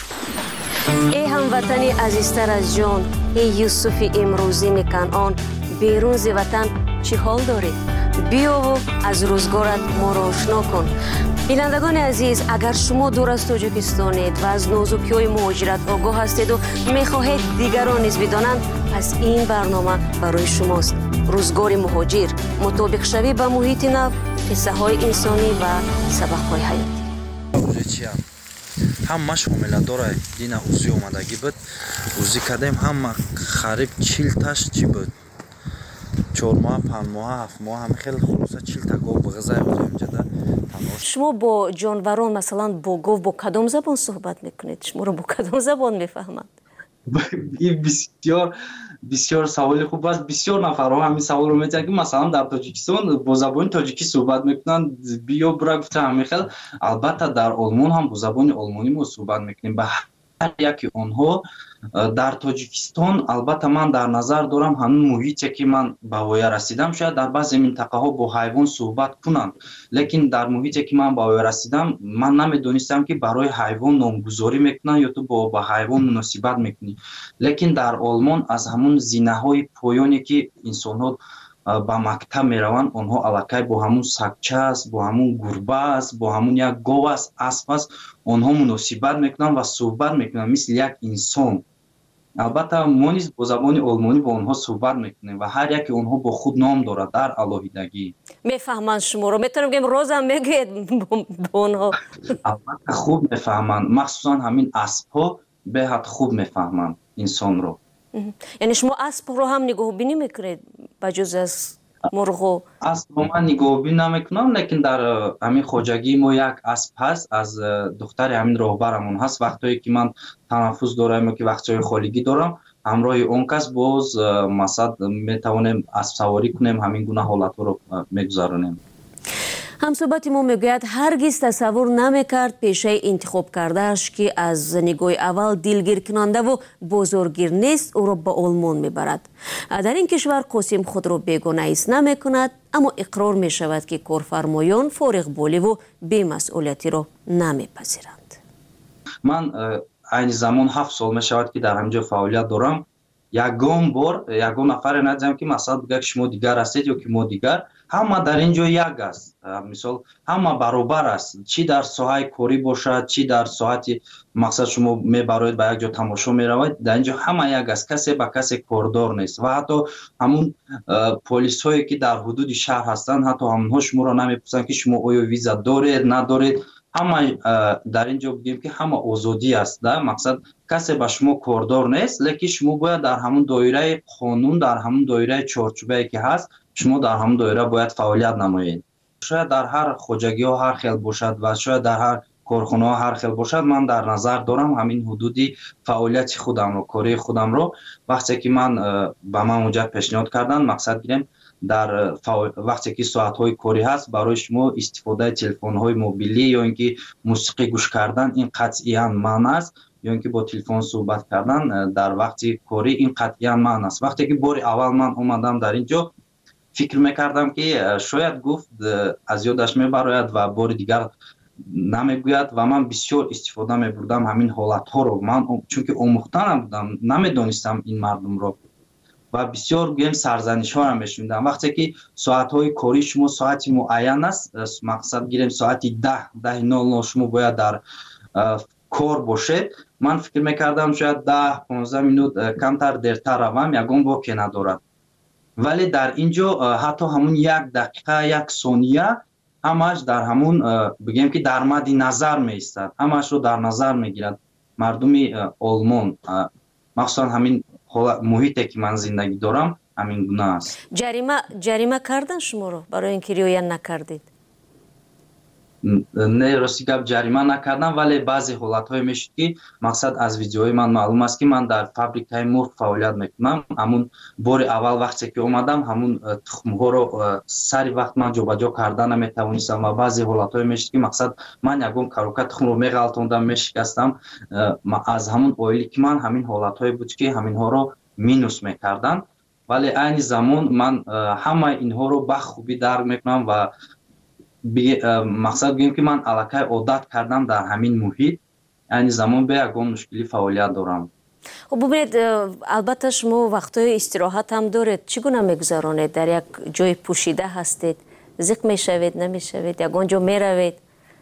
ای هموطنی عزیزتر از جان، ای یوسف امروزی کنعان، بیرون ز وطن چی حال داری؟ بیا و از روزگارت ما را آشنا کن. بینندگان عزیز، اگر شما دور از تاجیکستانید و از نازکی‌های مهاجرت آگاه هستید و می‌خواهید دیگران نیز بدانند، پس این برنامه برای شماست. روزگار مهاجر، مطابق شوی به محیط نو، قصه‌های انسانی و سبق‌های حیاتی. همه شامل داره دین اوزی اومدگی بود. اوزی کردیم هم خریب چیل تاش چی بود. چهار ماه، پنج ماه، هفت ماه همه خیلی خلاصه چیل تا گاو به غذای بودیم جدا. شما با جانوران مثلا با گاو با کدام زبان صحبت میکنید؟ شما رو با کدام زبان میفهمند؟ این بسیار بسیار سوال خوب است. بسیار نفرها همین سوال رو می‌پرسن که مثلا در تاجیکستان با زبان تاجیکی صحبت میکنن بیا برا گفتم همین خیلی. البته در آلمان هم با زبان آلمانی ما صحبت میکنیم. به هر یکی اونها در تاجیکستان البته من در نظر دارم همون محیطی که من به وای رسیدم شاید در بعضی منطقه ها با حیوان صحبت کنند، لیکن در محیطی که من به وای رسیدم من نمیدونستم که برای حیوان نامگذاری میکنن یا تو با با حیوان مناسبت میکنی. لیکن در آلمان از همون زینه های پایانی که انسان ها با مکتب میروند اونها الکی با همون سگچه است، با همون گربه است، با همون یک گاو است، اسب است، اونها مناسبت میکنن و صحبت میکنن مثل یک انسان. албатта мо низ бо забони олмонӣ бо онҳо суҳбат мекунем ва ҳар яке онҳо бо худ ном дорад дар алоҳидагӣ. мефаҳманд шуморо? метавонем бигем розам мегӯед бо онҳо? албатта хуб мефаҳманд, махсусан ҳамин аспҳо беҳад хуб мефаҳманд инсонро. яъне шумо аспро ҳам нигоҳубинӣ мекунед ба ҷуз аз мурғу? Аспро ман нигоҳубинӣ намекунам, лекин дар ҳамин хоҷагии мо як асп ҳаст, аз духтари ҳамин роҳбарамон ҳаст. вақтое ки ман танаффус дорам ё ки вақтҳои холигӣ дорам, ҳамроҳи он кас боз масад метавонем аспсаворӣ кунем, ҳамин гуна ҳолатҳоро мегузаронем. ҳамсӯҳбати мо мегӯяд ҳаргиз тасаввур намекард пешаи интихоб кардааш ки аз нигоҳи аввал дилгиркунандаву бозоргир нест, ӯро ба олмон мебарад. дар ин кишвар қосим худро бегона ҳис намекунад, аммо иқрор мешавад ки корфармоён фориғболиву бемасъулиятиро намепазиранд. ман айни замон ҳафт сол мешавад ки дар ҳамҷо фаъолият дорам. ягон бор ягон нафаре надидам ки масалан бигӯяд ки шумо дигар ҳастед ё ки мо дигар. ҳама дар ин ҷо як аст. мисол ҳама баробар аст, чӣ дар соҳаи корӣ бошад, чӣ дар соати мақсад шумо мебароед ба як ҷо тамошо меравед, дар ин ҷо ҳама як аст, касе ба касе кордор нест. ва ҳатто ҳамун полисҳое ки дар ҳудуди шаҳр ҳастанд, ҳатто ҳамонҳо шуморо намепурсанд ки шумо оё виза доред надоред. ҳама дар ин ҷо бигем ки ҳама озодӣ аст, да мақсад касе ба шумо кордор нест, лекин шумо бояд дар ҳамун доираи қонун, дар ҳамун доираи чорчӯбае ки ҳаст, шумо дар ҳамун доира бояд фаъолият намоед. шояд дар ҳар хоҷагиҳо ҳар хел бошад ва шояд дар ҳар корхонаҳо ҳар хел бошад. ман дар назар дорам ҳамин ҳудуди фаъолияти худамро, кории худамро. вақте ки ман ба ман муҷаб пешниҳод карданд, мақсад гирем дар вақте ки соатҳои корӣ ҳаст, барои шумо истифодаи телефонҳои мобилӣ ё ин ки мусиқӣ гӯш кардан ин қатъиян манъ аст, ё ин ки бо телефон суҳбат кардан дар вақти корӣ ин қатъиян манъ аст. вақте ки бори аввал ман омадам дар ин ҷо, фикр мекардам ки шояд гуфт аз ёдаш мебарояд ва бори дигар намегӯяд ва ман бисёр истифода мебурдам ҳамин ҳолатҳоро. ман чунки омӯхта набудам, намедонистам ин мардумро ва бисёр гӯем сарзанишҳоро мешунидам. вақте ки соатҳои корӣ шумо соати муайян аст, мақсад гирем соати даҳ даҳи нол нол шумо бояд дар кор бошед, ман фикр мекардам шояд даҳ понздаҳ минут камтар дертар равам, ягон боке надорад. вале дар ин ҷо ҳатто ҳамун як дақиқа як сония ҳамааш дар ҳамун бигем ки дар мадди назар меистад, ҳамаашро дар назар мегирад мардуми олмон. махсусан ҳамин муҳите ки ман зиндагӣ дорам ҳамин гуна аст. ҷарима ҷарима кардан шуморо барои ин ки риоя накардед? не, рости гап ҷарима накардам, вале баъзе ҳолатҳое мешуд ки мақсад аз видеоҳои ман маълум аст ки ман дар фабрикаи мурғ фаъолият мекунам. ҳамун бори аввал вақте ки омадам, ҳамун тухмҳоро сари вақт ман ҷобаҷо кардан наметавонистам ва баъзе ҳолатҳое мешуд ки мақсад ман ягон карока тухмро меғалтондам, мешикастам. аз ҳамун оиле ки ман ҳамин ҳолатҳое буд ки ҳаминҳоро минус мекарданд, вале айни замон ман ҳамаи инҳоро бахубӣ дарк мекунам ва мақсад гӯем ки ман аллакай одат кардам дар ҳамин муҳит. айни замон бе ягон мушкилӣ фаъолият дорам. хуб бубинед, албатта шумо вақтҳои истироҳат ҳам доред. чӣ гуна мегузаронед? дар як ҷои пӯшида ҳастед? зиқ мешавед, намешавед? ягон ҷо меравед?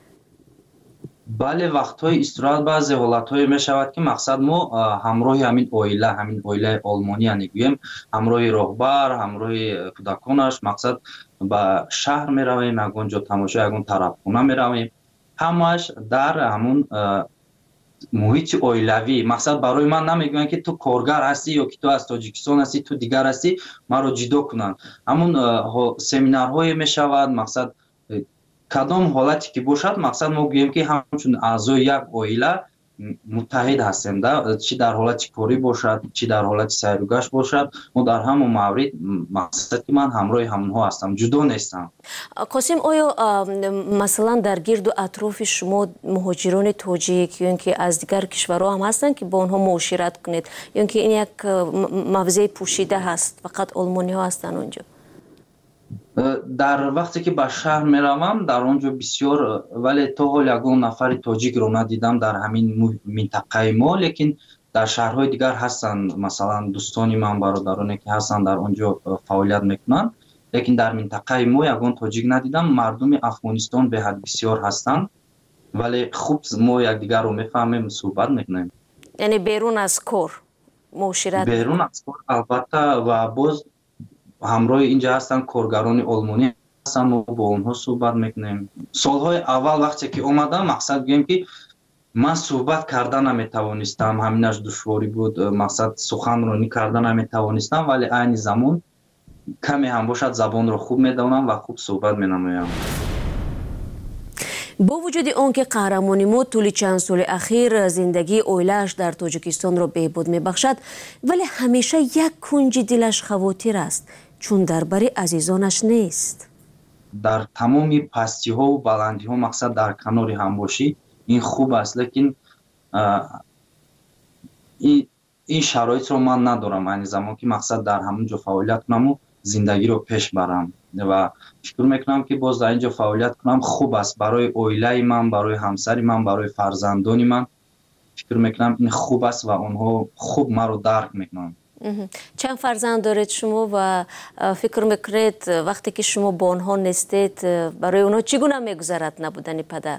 бале, вақтҳои истироҳат баъзе ҳолатҳое мешавад ки мақсад мо ҳамроҳи ҳамин оила, ҳамин оилаи олмонӣ яъне гӯем ҳамроҳи роҳбар, ҳамроҳи кӯдаконаш мақсад ба шаҳр меравем, ягон ҷо тамошо, ягон тарабхона меравем. ҳамааш дар ҳамун муҳити оилавӣ. мақсад барои ман намегӯянд ки ту коргар ҳастӣ ё ки ту аз тоҷикистон ҳастӣ, ту дигар ҳастӣ, маро ҷудо кунанд. ҳамун семинарҳое мешавад, мақсад кадом ҳолате ки бошад, мақсад мо гӯем ки ҳамчун аъзои як оила муттаҳид ҳастем, да чӣ дар ҳолати корӣ бошад, чӣ дар ҳолати сайругашт бошад, мо дар ҳамон маврид мақсад ки ман ҳамроҳи ҳамонҳо ҳастам, ҷудо нестам. қосим, оё масалан дар гирду атрофи шумо муҳоҷирони тоҷик ё ин ки аз дигар кишварҳо ҳам ҳастанд ки бо онҳо муошират кунед, ё ин ки ин як мавзеи пӯшида ҳаст, фақат олмониҳо ҳастанд он ҷо? дар вақте ки ба шаҳр меравам, дар он ҷо бисёр, вале то ҳол ягон нафари тоҷикро надидам дар ҳамин минтақаи мо, лекин дар шаҳрҳои дигар ҳастанд. масалан дӯстони ман, бародароне ки ҳастанд дар он ҷо фаъолият мекунанд, лекин дар минтақаи мо ягон тоҷик надидам. мардуми Афғонистон беҳад бисёр ҳастанд, вале хуб мо якдигарро мефаҳмем, суҳбат мекунем. яъне берун аз кор معاشرت بیرون از کار البته و باز همراه اینجا هستن کارگران آلمانی هستن، ما با اونها صحبت میکنیم. سالهای اول وقتی که اومدم مقصد گویم که من صحبت کردن نمیتوانستم، همینش دشواری بود، مقصد سخنرانی کردن نمیتوانستم، ولی عین زمان کمی هم باشد زبان رو خوب میدونم و خوب صحبت مینمایم. با وجود آنکه قهرمانی ما طول چند سال اخیر زندگی اویله‌اش در تاجیکستان را بهبود میبخشد، ولی همیشه یک کنج دلش خواطر است، چون درباره عزیزانش نیست. در تمام پستی ها و بلندی ها مقصد در کنار هم باشی این خوب است، لیکن این این شرایط رو من ندارم. این زمان که مقصد در همونجا فعالیت کنم و زندگی رو پیش برم و فکر میکنم که باز در اینجا فعالیت کنم خوب است برای اویله من، برای همسری من، برای فرزندانی من. فکر میکنم این خوب است و اونها خوب ما رو درک میکنن. چند فرزند دارید شما و فکر میکنید وقتی که شما با آنها نیستید برای اونها چگونه میگذرد نبودن پدر؟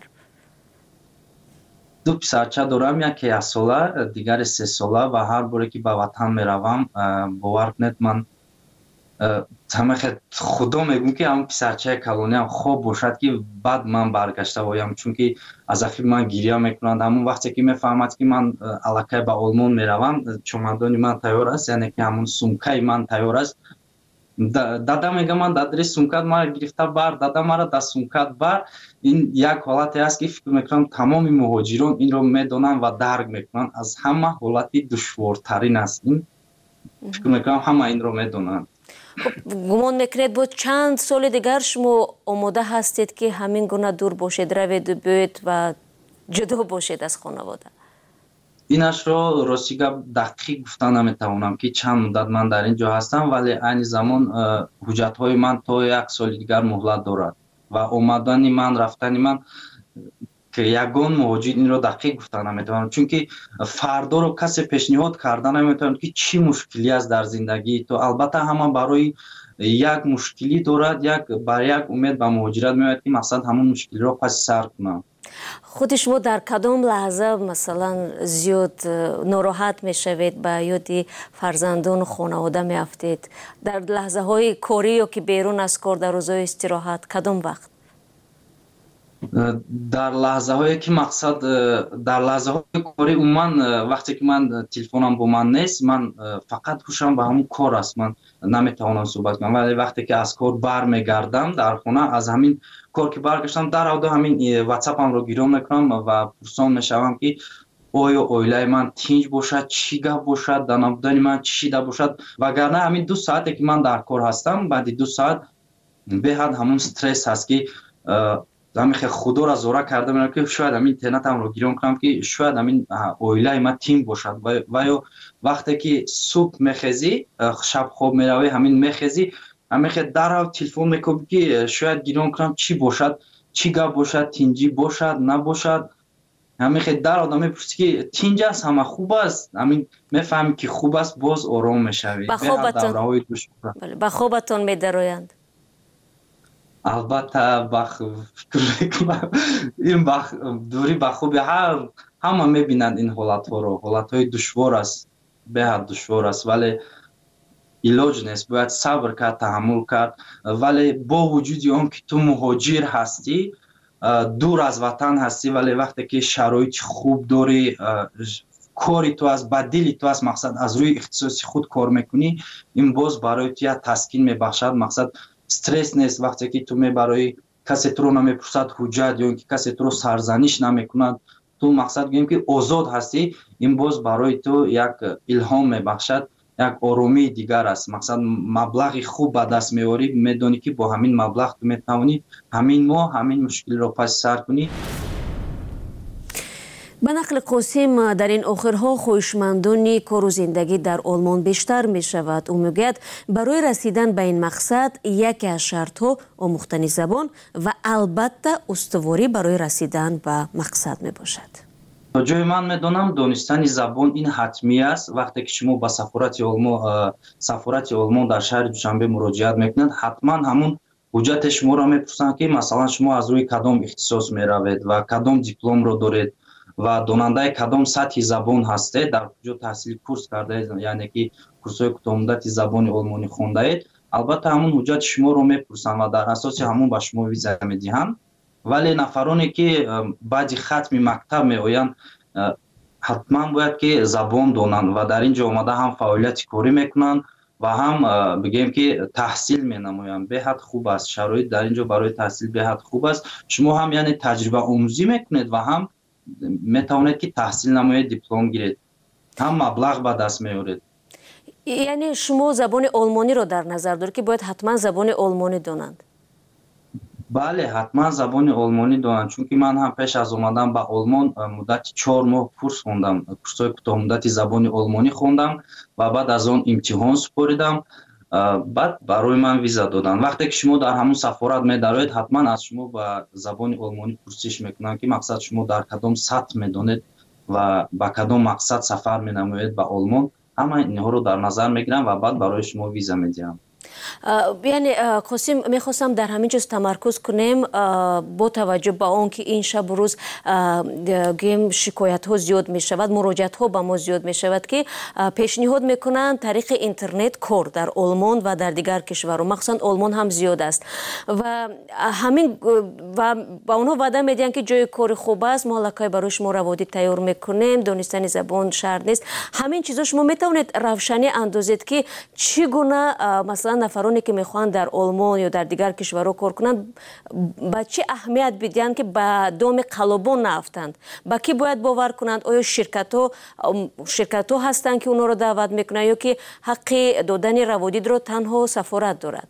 دو پسرچه دارم، یکی یک ساله دیگر سه ساله و هر باره که به وطن میروم باور کنید من همه خدا میگم که هم پسرچه کلونی هم خوب باشد که بعد من برگشته بایم، چون که از اخیر من گریه میکنند. همون وقتی که میفهمد که من الکی به آلمان میروم چمدانی من تیار است، یعنی که همون سومکای من تیار است، دادا میگه من دادری سومکات ما گرفته بر، دادا مرا در سومکات بر. این یک حالتی است که فکر میکنم تمام مهاجران این رو میدونن و درک میکنن. از همه حالتی دشوارترین است این، فکر میکنم همه این رو میدونن. گمان میکنید بود چند سال دیگر شما آماده هستید که همین گونه دور باشید، روید و بیاید و جدا باشید از خانواده؟ اینش رو راستی دقیق گفتن نمیتوانم که چند مدت من در اینجا هستم، ولی این زمان حجت های من تا یک سال دیگر مهلت دارد و آمدن من رفتن من که یگان مهاجر این رو دقیق گفتن نمیتوانم، چون که فردا رو کسی پیشنهاد کردن نمیتوانم که چی مشکلی است در زندگی تو. البته همه برای یک مشکلی دارد، یک برای یک امید به مهاجرت میاد که مقصد همون مشکلی رو پس سر کنم. خود شما در کدام لحظه مثلا زیاد ناراحت میشوید، به یاد فرزندان و خانواده میافتید؟ در لحظه های کاری یا که بیرون از کار، در روزهای استراحت، کدام وقت؟ در لحظه هایی که مقصد در لحظه های کاری عموما وقتی که من تلفنم با من نیست، من فقط هوشم به همون کار است، من نمیتوانم صحبت کنم. ولی وقتی که از کار برمیگردم در خانه، از همین کار که برگشتم در اود همین واتساپم رو گیرم میکنم و پرسان میشوم که آیا اویله من تینج باشد، چی گپ باشد، در نبودن من چی ده باشد. وگرنه همین دو ساعتی که من در کار هستم، بعد دو ساعت به حد همون استرس هست که همین خدا را زوره کرده میرم که شاید همین اینترنتم رو گیرم کنم که شاید همین اویله ما تیم باشد. و یا وقتی که صبح میخیزی، شب خواب میروی، همین میخیزی همین در تلفن میکنم که شاید گیرم کنم چی باشد، چی گپ باشد، تینجی باشد نباشد. همین در آدم میپرسی که تینج است همه خوب است، همین میفهمی که خوب است، باز آرام میشوی. به خوابتون به خوابتون میدرویند؟ البته بخ فکر میکنم این بخ دوری به خوبی هر همه میبینند این حالت ها رو، حالت های دشوار است، به حد دشوار است، ولی علاج نیست، باید صبر کرد، تحمل کرد. ولی با وجود اون که تو مهاجر هستی، دور از وطن هستی، ولی وقتی که شرایط خوب داری، کاری تو از بدیلی تو از مقصد از روی اختصاصی خود کار میکنی، این باز برای تو یه تسکین میبخشد. مقصد استرس نیست وقتی که تو می برای کسی تو رو نمیپرسد حجت یا اینکه کسی تو رو سرزنش نمیکند، تو مقصد گویم که آزاد هستی، این باز برای تو یک الهام میبخشد، یک آرامی دیگر است. مقصد مبلغی خوب به دست میاری، میدونی که با همین مبلغ تو میتوانی همین ماه همین مشکل رو پس سر کنی. به نقل قاسم در این آخرها خویشمندانی کار و زندگی در آلمان بیشتر می شود. او میگوید برای رسیدن به این مقصد یکی از شرطها آموختن زبان و البته استواری برای رسیدن به مقصد می باشد. تا جای من میدونم دانستن زبان این حتمی است. وقتی که شما با سفارت آلمان سفارت آلمان در شهر دوشنبه مراجعت میکنند، حتما همون حجت شما را میپرسند که مثلا شما از روی کدام اختصاص میروید و کدام دیپلم رو دارید ва донандаи кадом сатҳи забон ҳастед, дар куҷо таҳсили курс кардаед, яъне ки курсҳои кӯтоҳмуддати забони олмонӣ хондаед, албатта ҳамун ҳуҷҷати шуморо мепурсанд ва дар асоси ҳамун ба шумо виза медиҳанд. вале нафароне ки баъди хатми мактаб меоянд, ҳатман бояд ки забон донанд ва дар ин ҷо омада ҳам фаъолияти корӣ мекунанд ва ҳам бигем ки таҳсил менамоянд. беҳад хуб аст, шароит дар ин ҷо барои таҳсил беҳад хуб аст. шумо ҳам яъне таҷрибаомӯзӣ мекунед ва ҳам метавонед ки таҳсил намоед, диплом гиред, ҳам маблағ ба даст меоред. яъне шумо забони олмониро дар назар доред ки бояд ҳатман забони олмонӣ донанд? бале, ҳатман забони олмонӣ донанд, чунки ман ҳам пеш аз омадан ба олмон муддати чор моҳ курс хондам, курсҳои кӯтоҳмуддати забони олмонӣ хондам ва баъд аз он имтиҳон супоридам, баъд барои ман виза доданд. вақте ки шумо дар ҳамун сафорат медароед, ҳатман аз шумо ба забони олмонӣ пурсиш мекунанд ки мақсад шумо дар кадом сатҳ медонед ва ба кадом мақсад сафар менамоед ба олмон. ҳама инҳоро дар назар мегирам ва баъд барои шумо виза медиҳам. яъне қосим, мехостам дар ҳамин ҷоз тамаркуз кунем бо таваҷҷӯҳ ба он ки ин шабу рӯз гӯем шикоятҳо зиёд мешавад, муроҷиатҳо ба мо зиёд мешавад ки пешниҳод мекунанд тариқи интернет кор дар олмон ва дар дигар кишварҳо, махсусан олмон ҳам зиёд аст ва ҳамин ва ба онҳо ваъда медиҳанд ки ҷои кори хуб аст, мо аллакай барои шумо раводид тайёр мекунем, донистани забон шарт нест. ҳамин чизҳо шумо метавонед равшанӣ андозед ки чӣ гуна масалан нафароне ки мехоҳанд дар олмон ё дар дигар кишварҳо кор кунанд ба чӣ аҳамият бидиҳанд ки ба доми қалобон наафтанд? ба кӣ бояд бовар кунанд? оё ширкатҳо ширкатҳо ҳастанд ки онҳоро даъват мекунанд ё ки ҳаққи додани раводидро танҳо сафорат дорад?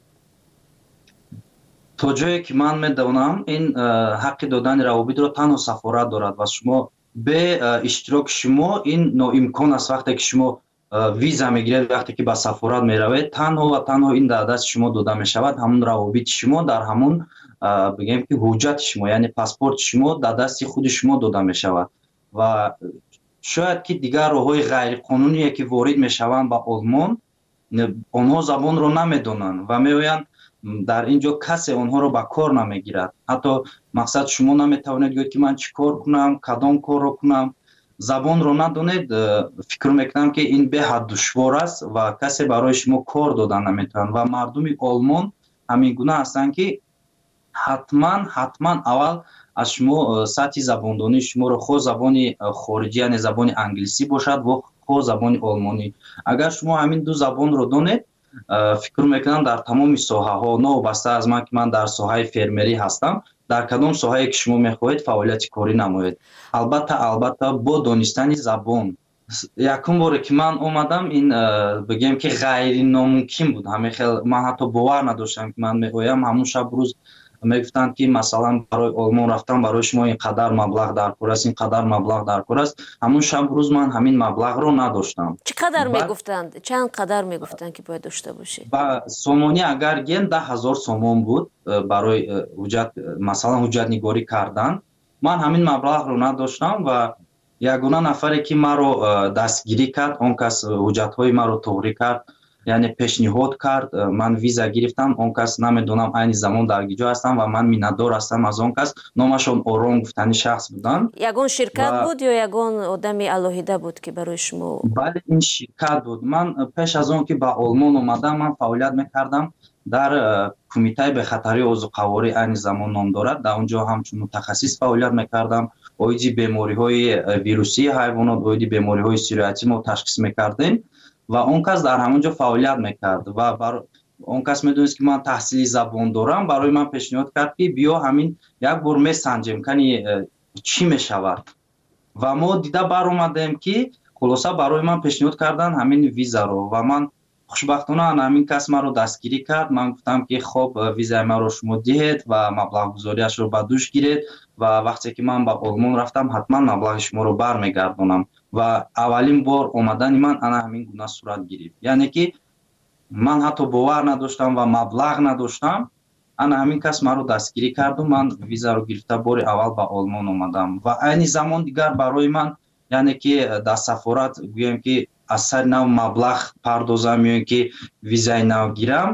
то ҷое ки ман медонам, ин ҳаққи додани раводидро танҳо сафорат дорад ва шумо бе иштироки шумо ин ноимкон аст. вақте ки шумо виза мегиред, вақте ки ба сафорат меравед, танҳо ва танҳо ин дар дасти шумо дода мешавад, ҳамун равобити шумо дар ҳамун бигем ки ҳуҷҷати шумо, яъне паспорти шумо дар дасти худи шумо дода мешавад ва шояд ки дигар роҳҳои ғайриқонуние ки ворид мешаванд ба олмон, онҳо забонро намедонанд ва меоянд дар ин ҷо касе онҳоро ба кор намегирад. ҳатто мақсад шумо наметавонед гӯед ки ман чӣ кор кунам, кадом корро кунам, забонро надонед, фикр мекунам ки ин беҳад душвор аст ва касе барои шумо кор дода наметавонад ва мардуми олмон ҳамин гуна ҳастанд ки ҳатман ҳатман аввал аз шумо сатҳи забондонии шуморо хо забони хориҷӣ, яъне забони англисӣ бошад ва хо забони олмонӣ, агар шумо ҳамин ду забонро донед, фикр мекунам дар тамоми соҳаҳо, новобаста аз ман ки ман дар соҳаи фермерӣ ҳастам, дар кадом соҳае ки шумо мехоҳед фаъолияти корӣ намоед, албатта албатта бо донистани забон. якум боре ки ман омадам, ин бигем ки ғайриномумкин буд. ҳамехел ман ҳатто бовар надоштам ки ман меоям, ҳамун шаб рӯз мегуфтанд ки масалан барои олмон рафтан барои шумо ин қадар маблағ дар кор аст, ин қадар маблағ дар кор аст. ҳамун шаб рӯз ман ҳамин маблағро надоштам. чӣ қадар мегуфтанд? чанд қадар мегуфтанд ки бояд дошта бошед? ба сомонӣ агар ген даҳ ҳазор сомон буд барои ҳуҷҷат, масалан ҳуҷҷатнигорӣ кардан. ман ҳамин маблағро надоштам ва ягона нафаре ки маро дастгирӣ кард, он кас ҳуҷҷатҳои маро тоғрӣ кард, яъне пешниҳод кард, ман виза гирифтам. Он кас намедонам айни замон дар гиҷо ҳастам ва ман миннатдор ҳастам аз он кас. номашон Ором гуфтани шахс буданд. ягон ширкат буд ё ягон одами алоҳида буд ки барои шумо? бале, ин ширкат буд. ман пеш аз он ки ба олмон омадам, ман фаъолият мекардам дар кумитаи бехатарии озуқаворӣ, айни замон ном дорад. дар он ҷо ҳамчун мутахассис фаъолият мекардам. оиди бемориҳои вирусии ҳайвонот, оиди бемориҳои сироятӣ мо ташхис мекардем ва он кас дар ҳамон ҷо фаъолият мекард ва он кас медонист ки ман таҳсили забон дорам. барои ман пешниҳод кард ки биё ҳамин як бор месанҷем кани чӣ мешавад ва мо дида баромадем ки хулоса барои ман пешниҳод кардан ҳамин визаро ва ман хушбахтона ҳамин кас маро дастгирӣ кард. ман гуфтам ки хоб визаи маро шумо диҳед ва маблағгузориашро ба дӯш гиред ва вақте ки ман ба олмон рафтам ҳатман маблағи шуморо бармегардонам ва аввалин бор омадани ман ана ҳамин гуна сурат гирифт. яъне ки ман ҳатто бовар надоштам ва маблағ надоштам. ана ҳамин кас маро дастгирӣ карду ман визаро гирифта бори аввал ба олмон омадам ва айни замон дигар барои ман, яъне ки дар сафорат гӯем ки аз сари нав маблағ пардозам ё ин ки визаи нав гирам,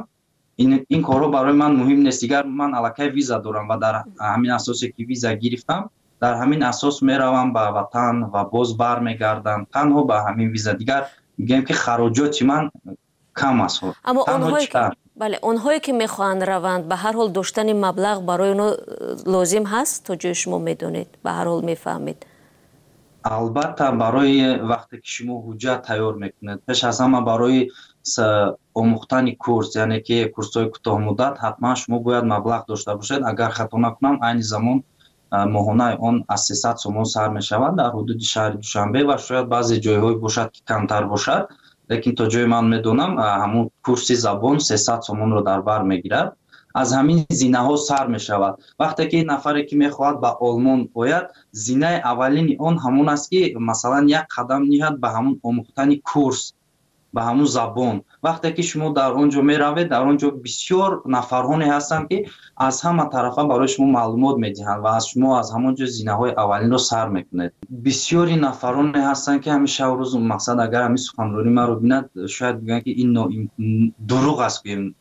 ин корҳо барои ман муҳим нест. дигар ман аллакай виза дорам ва дар ҳамин асосе ки виза гирифтам, дар ҳамин асос мераванд ба ватан ва боз бармегарданд танҳо ба ҳамин виза. Дигар мегӯем ки хароҷоти ман кам аст. аммо онҳое ки бале онҳое ки мехоҳанд раванд ба ҳар ҳол доштани маблағ барои онҳо лозим ҳаст то ҷои шумо медонед ба ҳар ҳол мефаҳмед. албатта барои вақте ки шумо ҳуҷҷат тайёр мекунед пеш аз ҳама барои омӯхтани курс яъне ки курсҳои кӯтоҳмуддат ҳатман шумо бояд маблағ дошта бошед. Агар хато накунам айни замон моҳонаи он аз сесад сомон сар мешавад дар ҳудуди шаҳри Душанбе ва шояд баъзе ҷойҳое бошад ки камтар бошад, лекин то ҷои ман медонам ҳамун курси забон сесад сомонро дар бар мегирад. аз ҳамин зинаҳо сар мешавад. Вақте ки нафаре ки мехоҳад ба Олмон ояд, зинаи аввалини он ҳамон аст ки масалан як қадам ниҳад ба ҳамун омӯхтани курс, ба ҳамун забон. Вақте ки шумо дар он ҷо меравед, дар он ҷо бисёр нафарҳоне ҳастанд ки аз ҳама тарафа барои шумо маълумот медиҳанд ва аз шумо аз ҳамон ҷо зинаҳои аввалинро сар мекунед. Бисёри нафароне ҳастанд ки ҳамеша рӯз мақсад агар ҳамин суханронӣ маро бинад, шояд бигӯянд ки ин дурӯғ аст,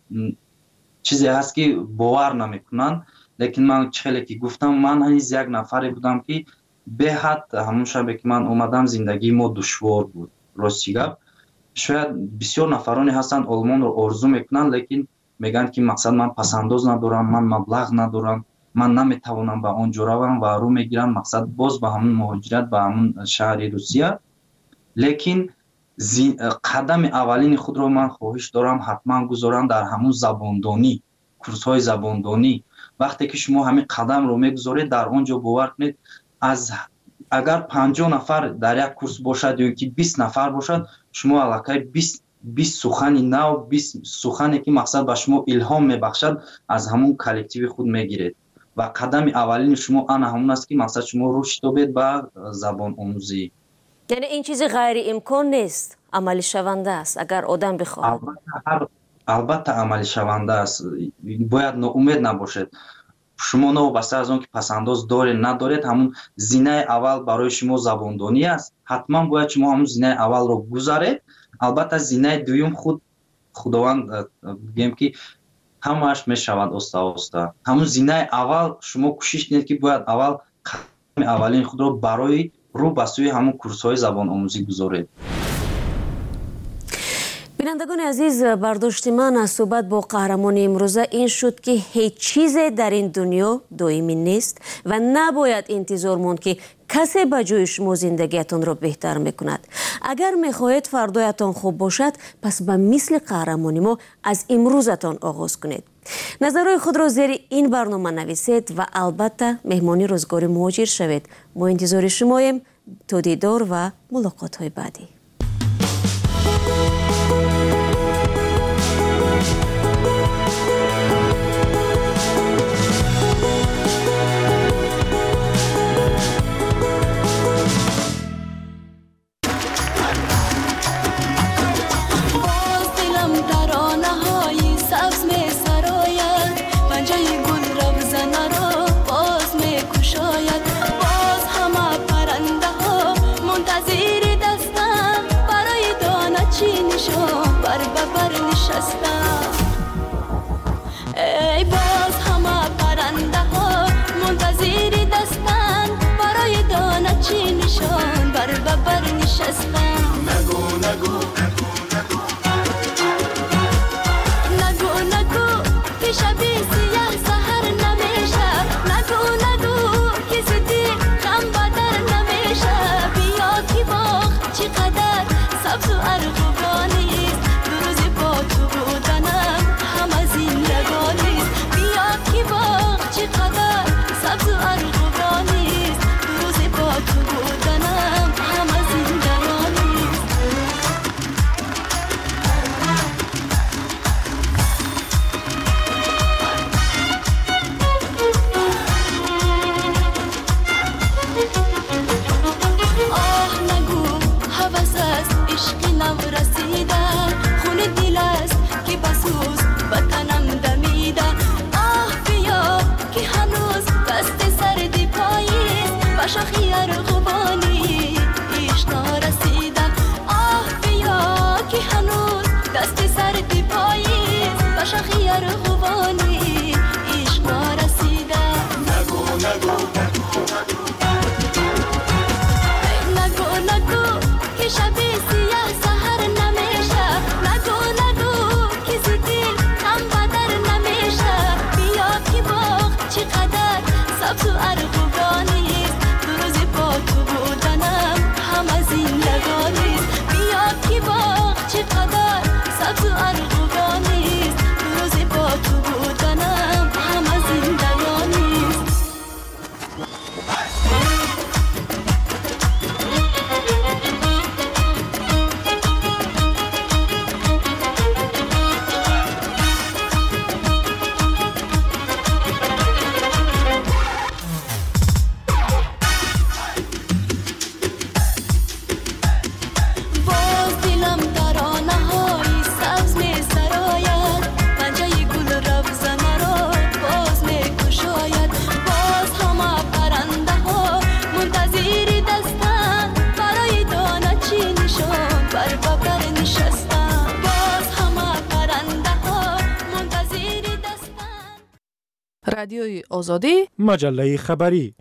чизе ҳаст ки бовар намекунанд, лекин ман хеле ки гуфтам, ман ҳаниз як нафаре будам ки беҳад ҳамон шабе ки ман омадам зиндагии мо душвор буд. Рости гап, шояд бисёр нафароне ҳастанд Олмонро орзу мекунанд, лекин мегӯянд ки мақсад ман пасандоз надорам, ман маблағ надорам, ман наметавонам ба он ҷо равам ва рӯ мегирам мақсад боз ба ҳамон муҳоҷират ба ҳамон шаҳри Русия. Лекин қадами аввалини худро ман хоҳиш дорам ҳатман гузорам дар ҳамун забондонӣ, курсҳои забондонӣ. Вақте ки шумо ҳамин қадамро мегузоред, дар он ҷо бовар кунед, аз агар панҷоҳ нафар дар як курс бошад ё ки бист нафар бошад, шумо аллакай бист сухани нав, бист сухане ки мақсад ба шумо илҳом мебахшад, аз ҳамун коллективи худ мегиред ва қадами аввалини шумо ана ҳамун аст ки мақсад шумо рушд ёбед ба забономӯзӣ. яъне ин чизи ғайриимкон нест, амалӣ шаванда аст агар одам бихоҳад. албатта амалӣ шаванда аст, бояд ноумед набошед. шумо новобаста аз он ки пасандоз доред надоред, ҳамун зинаи аввал барои шумо забондонӣ аст. ҳатман бояд шумо ҳамун зинаи аввалро гузаред. албатта зинаи дуюм худ худованд бигӯем ки ҳамааш мешавад оста оста. ҳамун зинаи аввал шумо кӯшиш кунед ки бояд аввал қадами аввалини худро барои рӯ ба сӯи ҳамун курсҳои забономӯзӣ гузоред. бинандагони азиз, бардошти ман аз суҳбат бо қаҳрамони имрӯза ин шуд ки ҳеҷ чизе дар ин дунё доимӣ нест ва набояд интизор монд ки касе ба ҷои шумо зиндагиятонро беҳтар мекунад. агар мехоҳед фардоятон хуб бошад, пас ба мисли қаҳрамони мо аз имрӯзатон оғоз кунед. назарҳои худро зери ин барнома нависед ва албатта меҳмони рӯзгори муҳоҷир шавед. мо интизори шумоем. то дидор ва мулоқотҳои баъдӣ. ای باز همه پرنده ها منتظر دستن برای دانه چی نشان بر ببر نشستن. نگو نگو نگو نگو که شبی سیاه سحر نمیشه. نگو نگو که زدی غم بدر نمیشه. بیا که باغ چقدر سبز و ارغوانی است، دو روز با تو بودنم همه زندگانی است. بیا که باغ چقدر سبز و ارغوانی است، دو روز با تو بودنم همه زندگانی است. رادیوی آزادی، مجله خبری.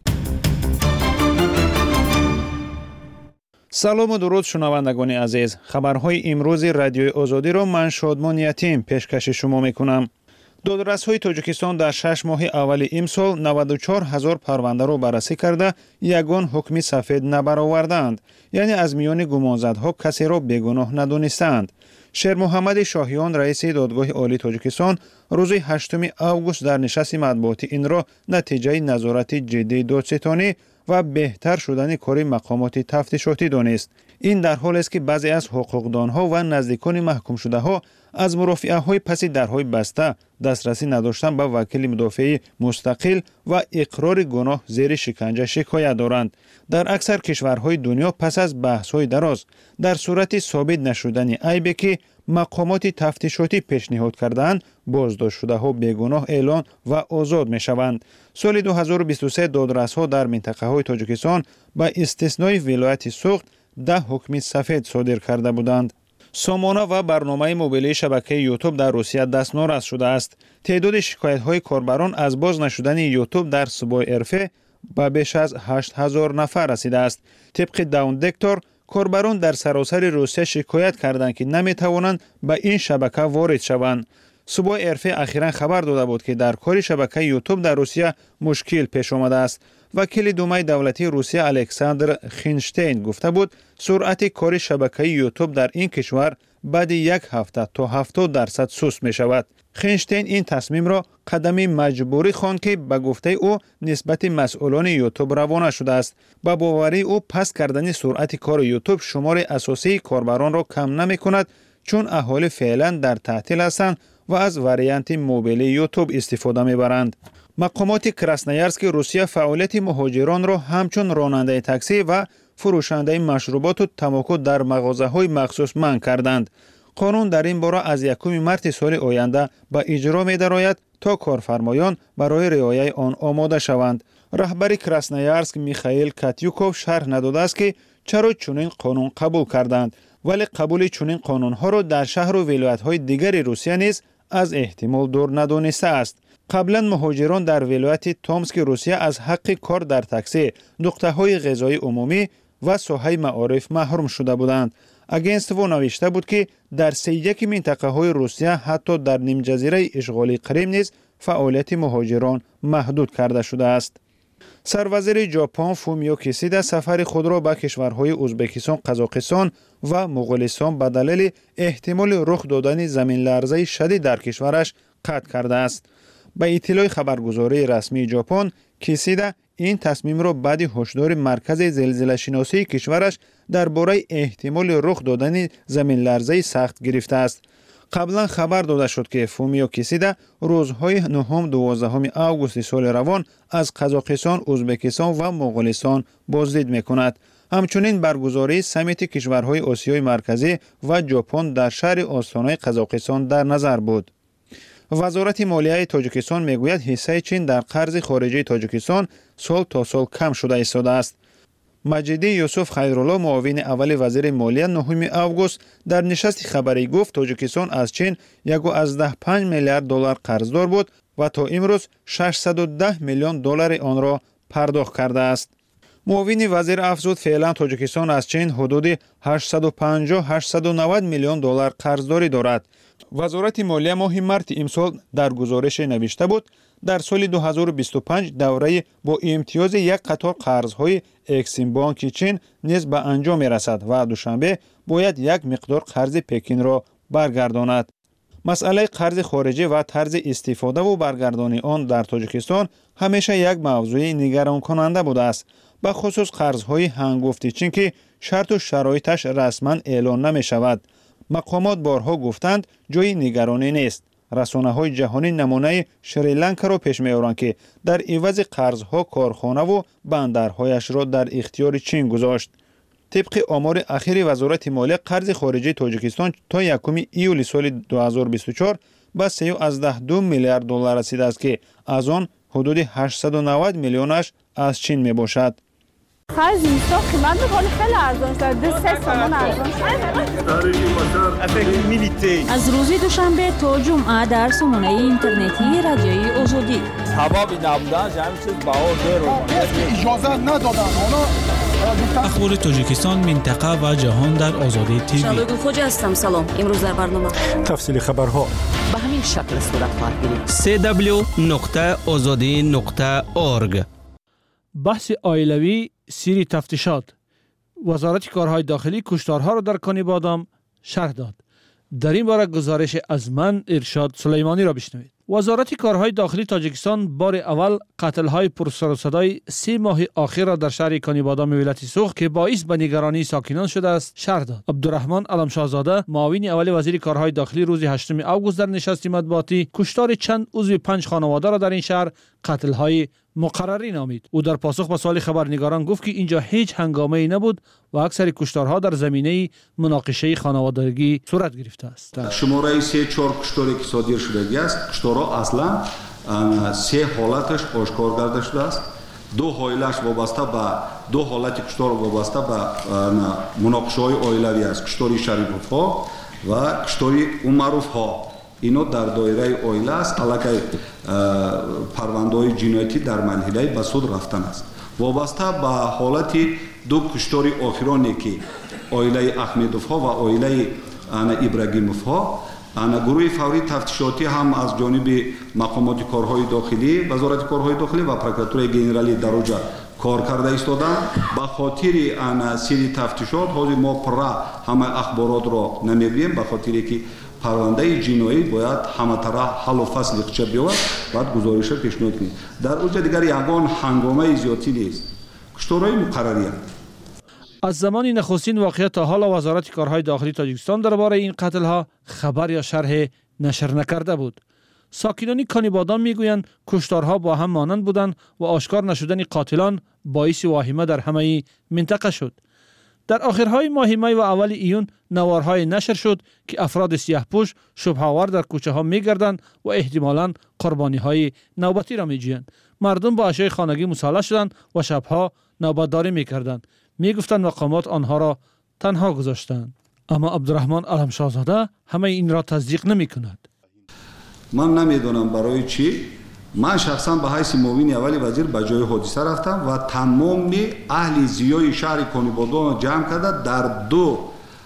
سلام و درود شنوندگان عزیز. خبرهای امروز رادیوی آزادی را من شادمان یتیم پیشکش شما میکنم. دادرس‌های تاجیکستان در شش ماه اول امسال نود و چهار هزار پرونده را بررسی کرده یگان حکم سفید نبرآوردند، یعنی از میان گمانزدها کسی را بیگناه ندانستند. شیر محمد شاهیان رئیس دادگاه عالی تاجیکستان روز هشتم آگوست در نشست مطبوعاتی این را نتیجه نظارت جدی دادستانی و بهتر شدن کار مقامات تفتیشاتی دانست. این در حالی است که بعضی از حقوقدانها و نزدیکان محکوم شده ها از مرافعه های پس درهای بسته دسترسی نداشتن به وکیل مدافع مستقل و اقرار گناه زیر شکنجه شکایت دارند. در اکثر کشورهای دنیا پس از بحث های دراز در صورت ثابت نشدن عیبی که مقامات تفتیشاتی پیشنهاد کردند، بازداشت شده ها بیگناه اعلان و آزاد می شوند. سال دو هزار و بیست و سه دادرس ها در منطقه های تاجیکستان با استثنای ولایت سوخت ده حکم سفید صادر کرده بودند. سامانه و برنامه موبیلی شبکه یوتیوب در روسیه دستنوراست شده است. تعداد شکایت های کاربران از باز نشدن یوتیوب در سبای ارفه به بیش از هشت هزار نفر رسیده است. طبق داون دکتور، کاربران در سراسر روسیه شکایت کردند که نمی توانند به این شبکه وارد شوند. سبای ارفه اخیراً خبر داده بود که در کار شبکه یوتیوب در روسیه مشکل پیش آمده است. وکیل دومای دولتی روسیه الکساندر خینشتین گفته بود سرعت کار شبکه یوتیوب در این کشور بعد یک هفته تا هفتاد درصد سست می شود. خینشتین این تصمیم را قدمی مجبوری خواند که به گفته او نسبت مسئولان یوتیوب روانه شده است. با باوری او پس کردن سرعت کار یوتیوب شمار اساسی کاربران را کم نمی کند، چون اهالی فعلا در تعطیل هستند و از وریانت موبیل یوتیوب استفاده می برند. مقامات کراسنویارسک روسیه فعالیت مهاجران را همچون راننده تاکسی و فروشنده مشروبات و تماکو در مغازه‌های مخصوص منع کردند. قانون در این باره از یکم مارس سال آینده به اجرا می‌دراید تا کارفرمایان برای رعایت آن آماده شوند. رهبر کراسنویارسک میخائیل کاتیوکوف شرح نداده است که چرا چنین قانون قبول کردند، ولی قبول چنین قانون‌ها را در شهر و ولایت‌های دیگر روسیه نیز از احتمال دور ندانسته است. قبلا مهاجران در ولایت تومسک روسیه از حق کار در تاکسی، نقطه‌های غذایی عمومی و ساحه معارف محروم شده بودند. اگنستو نوشته بود که در سه یک منطقه‌های روسیه حتی در نیم جزیره اشغالی کریم نیز فعالیت مهاجران محدود کرده شده است. سروزیر ژاپن فومیو کیشیدا سفر خود را به کشورهای ازبکستان، قزاقستان و مغولستان به دلیل احتمال رخ دادن زمین لرزه شدید در کشورش قطع کرده است. به اطلاع خبرگزاری رسمی ژاپن، کیشیدا این تصمیم را بعد هشدار مرکز زلزله شناسی کشورش درباره احتمال رخ دادن زمین لرزه سخت گرفته است. قبلا خبر داده شد که فومیو کیشیدا روزهای نهم دوازدهم آگوست سال روان از قزاقستان، ازبکستان و مغولستان بازدید میکند. همچنین برگزاری سمیت کشورهای آسیای مرکزی و ژاپن در شهر آستانه قزاقستان در نظر بود. وزارت مالیه تاجیکستان میگوید حصه چین در قرض خارجی تاجیکستان سال تا سال کم شده ایستاده است. مجیدی یوسف خیرالله معاون اول وزیر مالیه نهم آگوست در نشست خبری گفت تاجیکستان از چین یک و پنج میلیارد دلار قرضدار بود و تا امروز ششصد و ده میلیون دلار آن را پرداخت کرده است. معاون وزیر افزود فعلا تاجیکستان از چین حدود هشتصد و پنجاه تا هشتصد و نود میلیون دلار قرضداری دارد. وزارت مالیه ماه مارس امسال در گزارش نوشته بود در سال دو هزار و بیست و پنج دوره با امتیاز یک قطار قرضهای اکسیم بانک چین نیز به انجام میرسد و دوشنبه باید یک مقدار قرض پکین را برگرداند. مسئله قرض خارجی و طرز استفاده و برگردانی آن در تاجیکستان همیشه یک موضوع نگران کننده بوده است، به خصوص قرضهای هنگفتی چین که شرط و شرایطش رسما اعلان نمی شود. مقامات بارها گفتند جای نگرانی نیست. رسانه‌های جهانی نمونه شریلانکا را پیش می‌آورند که در عوض قرض‌ها کارخانه و بندرهایش را در اختیار چین گذاشت. طبق آمار اخیر وزارت مالیه قرض خارجی تاجیکستان تا یکم ایول سال دو هزار و بیست و چهار به سه و دو میلیارد دلار رسیده است که از آن حدود هشتصد و نود میلیونش از چین میباشد. خرج اینستا قیمت میکنه خیلی ارزان شده، سه سامان ارزان شده. از روز دوشنبه تا جمعه در سامانه اینترنتی رادیوی آزادی کبابی نبودن همین چیز بهار دیر اجازه ندادن اونا. اخبار تاجیکستان، منطقه و جهان در آزادی تیوی. شادوگل خوجا هستم. سلام. امروز در برنامه تفصیل خبرها به همین شکل صورت خواهد گرفت. سی دبلیو نقطه آزادی نقطه اورگ. بحث عائلوی سری تفتیشات. وزارت کارهای داخلی کشتارها را در کانی بادام شرح داد. در این باره گزارش از من ارشاد سلیمانی را بشنوید. وزارت کارهای داخلی تاجیکستان بار اول قتل‌های پرسر و صدای سه ماه آخر را در شهر کانیبادام ولایت سوخت که باعث به نگرانی ساکنان شده است شرح داد. عبدالرحمن علمشاهزاده معاون اول وزیر کارهای داخلی روز هشتم آگوست در نشست مطبوعاتی کشتار چند عضو پنج خانواده را در این شهر قتل‌های مقرری نامید. او در پاسخ به سوال خبرنگاران گفت که اینجا هیچ هنگامه‌ای نبود و اکثر کشتارها در زمینه مناقشه خانوادگی صورت گرفته است. شماره سه چهار کشتاری که صادر شده است، کشتارها اصلا سه حالتش آشکار کرده شده است. دو حالتش وابسته به دو حالت کشتار وابسته به مناقشه‌های عائلوی است. کشتاری شریف‌ها و کشتاری عمروف‌ها. اینو در دایره عائله است. علاقه پرونده‌های جنایتی در مرحله به سود رفتن است. وابسته به حالت دو کشتاری آخرانی که عائله احمدوف‌ها و عائله ابراهیموف‌ها، گروه فوری تفتیشاتی هم از جانب مقامات کارهای داخلی، وزارت کارهای داخلی و پروکراتوری گنرالی دراجه کار کرده ایستادند. به خاطر ان سری تفتیشات حاضر ما پرا همه اخبارات را نمی‌بینیم، به خاطری که پرونده جنایی باید همه طرح حل و فصل اخچه بیاورد، بعد گزارش پیشنهاد کنید. در اوجه دیگر یگان هنگامه زیادی نیست. کشتارهای مقرری است. از زمان نخستین واقعیت تا حالا وزارت کارهای داخلی تاجیکستان درباره این قتل‌ها خبر یا شرح نشر نکرده بود. ساکنان کانیبادام میگویند کشتارها با هم مانند بودند و آشکار نشدن قاتلان باعث واهمه در همه منطقه شد. در آخرهای ماه می و اول ایون نوارهای نشر شد که افراد سیاه‌پوش شبه‌آور در کوچه ها می‌گردند و احتمالاً قربانی‌های نوبتی را می‌جویند. مردم با اشیاء خانگی مسلح شدند و شبها نوبتداری می‌کردند. می‌گفتند مقامات آنها را تنها گذاشتند. اما عبدالرحمن علمشاهزاده همه این را تصدیق نمی‌کند. من نمی‌دانم برای چی. من شخصا به حیث معاون اول وزیر به جای حادثه رفتم و تمام اهل زیای شهر کانیبادام جمع کرده در دو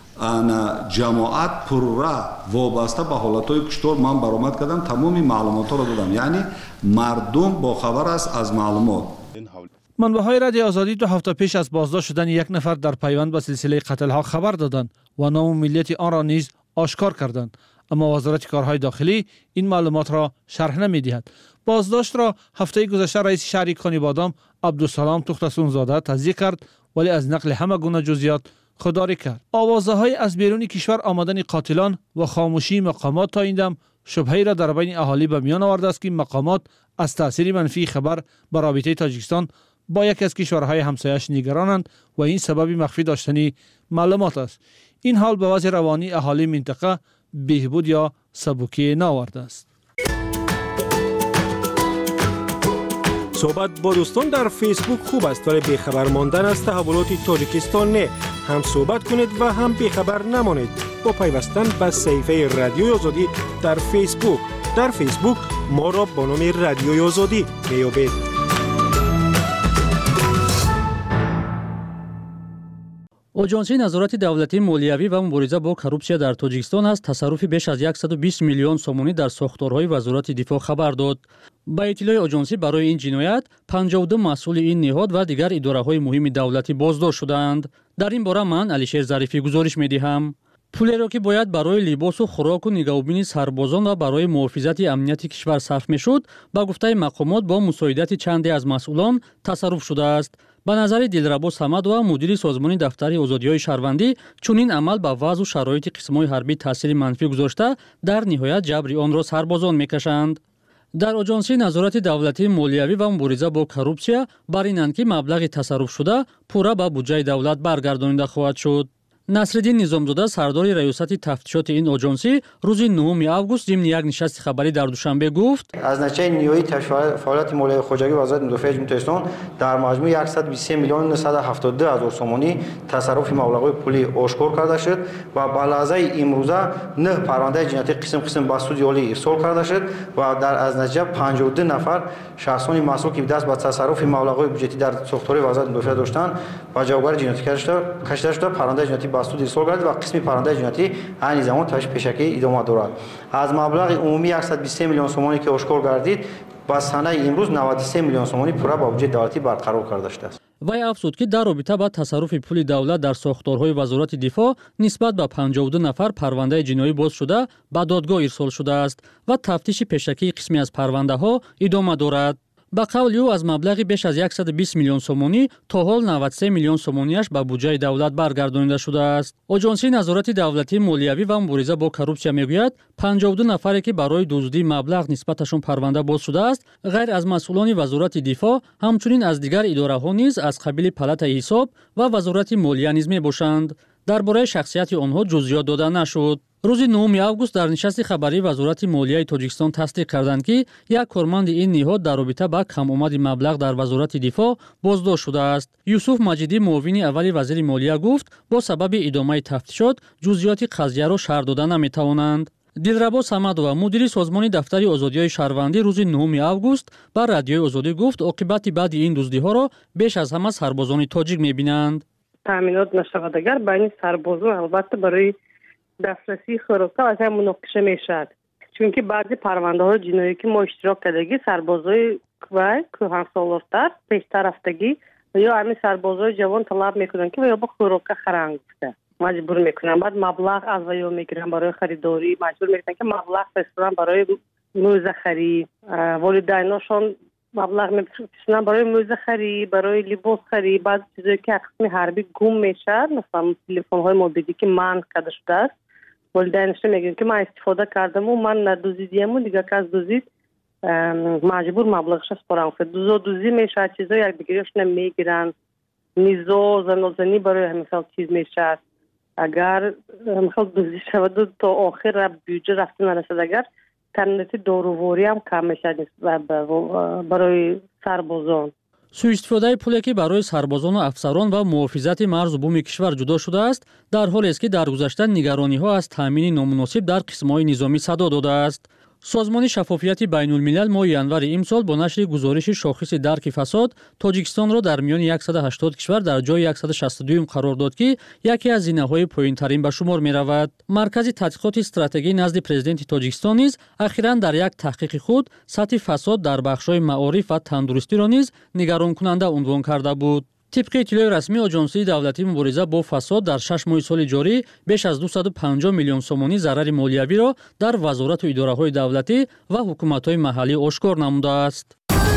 جماعت پررا وابسته به حالتهای کشتار من برآمد کردم، تمام معلومات را دادم. یعنی مردم با خبر است از معلومات. منبع‌های رادیو آزادی دو هفته پیش از بازداشت شدن یک نفر در پیوند به سلسله قتل‌ها خبر دادند و نام و ملیت آن را نیز آشکار کردند. اما وزارت کارهای داخلی این معلومات را شرح نمی‌دهد. بازداشت را هفته گذشته رئیس شهر کانیبادام عبدالسلام توختسونزاده تصدیق کرد، ولی از نقل همه گونه جزئیات خودداری کرد. آوازهای از بیرون کشور آمدن قاتلان و خاموشی مقامات تا این دم شبهه‌ای را در بین اهالی به میان آورده است که مقامات از تاثیر منفی خبر به رابطه تاجیکستان با یکی از کشورهای همسایه‌اش نگرانند و این سبب مخفی داشتن معلومات است. این حال به وضع روانی اهالی منطقه بهبود یا سبکی نآورده است. صحبت با دوستان در فیسبوک خوب است، ولی بیخبر ماندن از تحولات تاجیکستان نه. هم صحبت کنید و هم بیخبر نمانید با پیوستن به صفحه رادیوی آزادی در فیسبوک. در فیسبوک ما را با نام رادیوی آزادی میابید. اجانسی نظارت دولتی مالیوی و مبارزه با کورپسیا در تاجیکستان از تصرف بیش از صد و بیست میلیون سومونی در ساختارهای وزارت دفاع خبر داد. با اطلاع اجانسی برای این جنایت پنجاه و دو مسئول این نهاد و دیگر اداره‌های مهم دولتی بازداشت شدند. در این باره من علیشیر ظریفی گزارش می‌دهم. پولی را که باید برای لباس و خوراک و نگهبانی سربازان و برای محافظت امنیت کشور صرف می‌شد، با گفته مقامات با مساعدت چندی از مسئولان تصرف شده است. به نظر دلربا صمد و مدیر سازمان دفتر آزادی‌های شهروندی، چنین عمل به وضع و شرایط قسم‌های حربی تاثیر منفی گذاشته، در نهایت جبر آن را سربازان می‌کشند. در اجانسی نظارت دولتی مالیوی و مبارزه با کورپسیا بر اینند که مبلغ تصرف شده پورا به بودجه دولت برگردانیده خواهد شد. насриддин низомзода сардори раёсати тафтишоти ин оҷонсӣ рӯзи нӯҳуми август зимни як нишасти хабарӣ дар душанбе гуфт: аз натиҷаи ниҳоии фаъолияти молияви хоҷагӣ вазорати мудофиаи ҷумҳурии Тоҷикистон дар маҷмӯи яксад бисту се миллион нӯҳсад و ҳафтод و دو ҳазор сомонӣ тасарруфи маблағҳои пулӣ ошкор карда шуд ва ба лаҳзаи имрӯза нӯҳ парвандаи ҷиноятӣ қисм қисм ба суди олӣ ирсол карда шуд ва дар аз натиҷа панҷоҳу ду нафар шахсони масъул ки даст ба тасарруфи маблағҳои бюҷетӣ дар сохторҳои вазорати мудофиа доштанд ба ҷавобгарӣ ҷиноятӣ кашида шуда парвандаи ҷиноятӣ ба суд ирсол гардид ва қисми парвандаи ҷиноятӣ айни замон тавиши пешакӣ идома дорад. аз маблағи умумии яксад бисту се миллион сомонӣ ки ошкор гардид ба санаи имрӯз навад و سه миллион сомонӣ пурра ба буҷаи давлатӣ барқарор карда шудааст. вай афзуд ки дар робита ба тасарруфи пули давлат дар сохторҳои вазорати дифоъ нисбат ба панҷоҳу ду нафар парвандаи ҷиноӣ боз шуда ба додгоҳ ирсол шудааст ва тафтиши пешакии қисме аз парвандаҳо идома дорад. ба қавли ӯ аз маблағи беш аз яксад و бист миллион сомонӣ то ҳол навад و سه миллион сомонияш ба буҷаи давлат баргардонида шудааст. оҷонсии назорати давлатии молиявӣ ва мубориза бо коррупсия мегӯяд панҷоҳу ду нафаре ки барои дуздии маблағ нисбаташон парванда боз шудааст ғайр аз масъулони вазорати дифоъ ҳамчунин аз дигар идораҳо низ аз қабили палатаи ҳисоб ва вазорати молия низ мебошанд. дар бораи шахсияти онҳо ҷузъиёт дода нашуд. рӯзи нӯҳуми август дар нишасти хабарии вазорати молияи Тоҷикистон тасдиқ карданд ки як корманди ин ниҳод дар робита ба камомади маблағ дар вазорати дифоъ боздошт шудааст. Юсуф Маҷидӣ, муовини аввали вазири молия, гуфт бо сабаби идомаи тафтишот ҷузъиёти қазияро шарҳ дода наметавонанд. Дилрабо Самадова, мудири созмони дафтари озодиҳои шаҳрвандӣ, рӯзи нӯҳуми август ба радиои Озодӣ гуфт оқибати баъди ин дуздиҳоро беш аз ҳама сарбозони тоҷик мебинанд. таъминот нашавад агар байни сарбозон албатта барои дастрасии хӯрокка аз ҳам муноқиша мешавад, чунки баъзи парвандаҳои ҷиноӣ ки мо иштирок кардагӣ сарбозои вай кӯҳансолортар пештарафтагӣ ё ҳамин сарбозои ҷавон талаб мекунанд ки ё ба хӯрокка харанг гуфта маҷбур мекунанд, баъд маблағ аз ваё мегиранд барои харидорӣ, маҷбур мекунанд ки маблағ фирстонанд барои мӯзахарӣ, волидайношон маблағ мефирстонанд барои мӯзахарӣ, барои либосхарӣ, баъзи чизое ки аз қисми ҳарбӣ гум мешавад, масалан телефонҳои мобилӣ ки манъ карда шудааст, волидайношон мегӯянд ки ман истифода кардаму ман надӯзидиаму дигар кас дӯзид, маҷбур маблағаша спорам гуфта. дузодӯзӣ мешавад, чизои якдигарашона мегиранд, низо занозанӣ барои ҳамисал чиз мешавад. агар ҳамихел дӯзӣ шаваду то охир бюҷа рафта нарасад, агар таъминоти доруворӣ ҳам кам мешавад барои сарбозон. сӯистифодаи пуле ки барои сарбозону афсарон ва муҳофизати марзу буми кишвар ҷудо шудааст, дар ҳолест ки дар гузашта нигарониҳо аз таъмини номуносиб дар қисмҳои низомӣ садо додааст. созмони шаффофияти байнулмилал моҳи январи имсол бо нашри гузориши шохиси дарки фасод Тоҷикистонро дар миёни яксад و ҳаштод кишвар дар ҷои яксад و шасту дуюм қарор дод ки яке аз зинаҳои поинтарин ба шумор меравад. Маркази тадқиқоти стратегӣ назди президенти Тоҷикистон низ ахиран дар як таҳқиқи худ сатҳи фасод дар бахшҳои маориф ва тандурустиро низ нигаронкунанда унвон карда буд. طبق اطلاع رسمی آژانسی دولتی مبارزه با فساد در شش ماه سال جاری بیش از دویست و پنجاه میلیون سومانی ضرر مالیوی را در وزارت و اداره‌های دولتی و حکومت‌های محلی آشکار نموده است.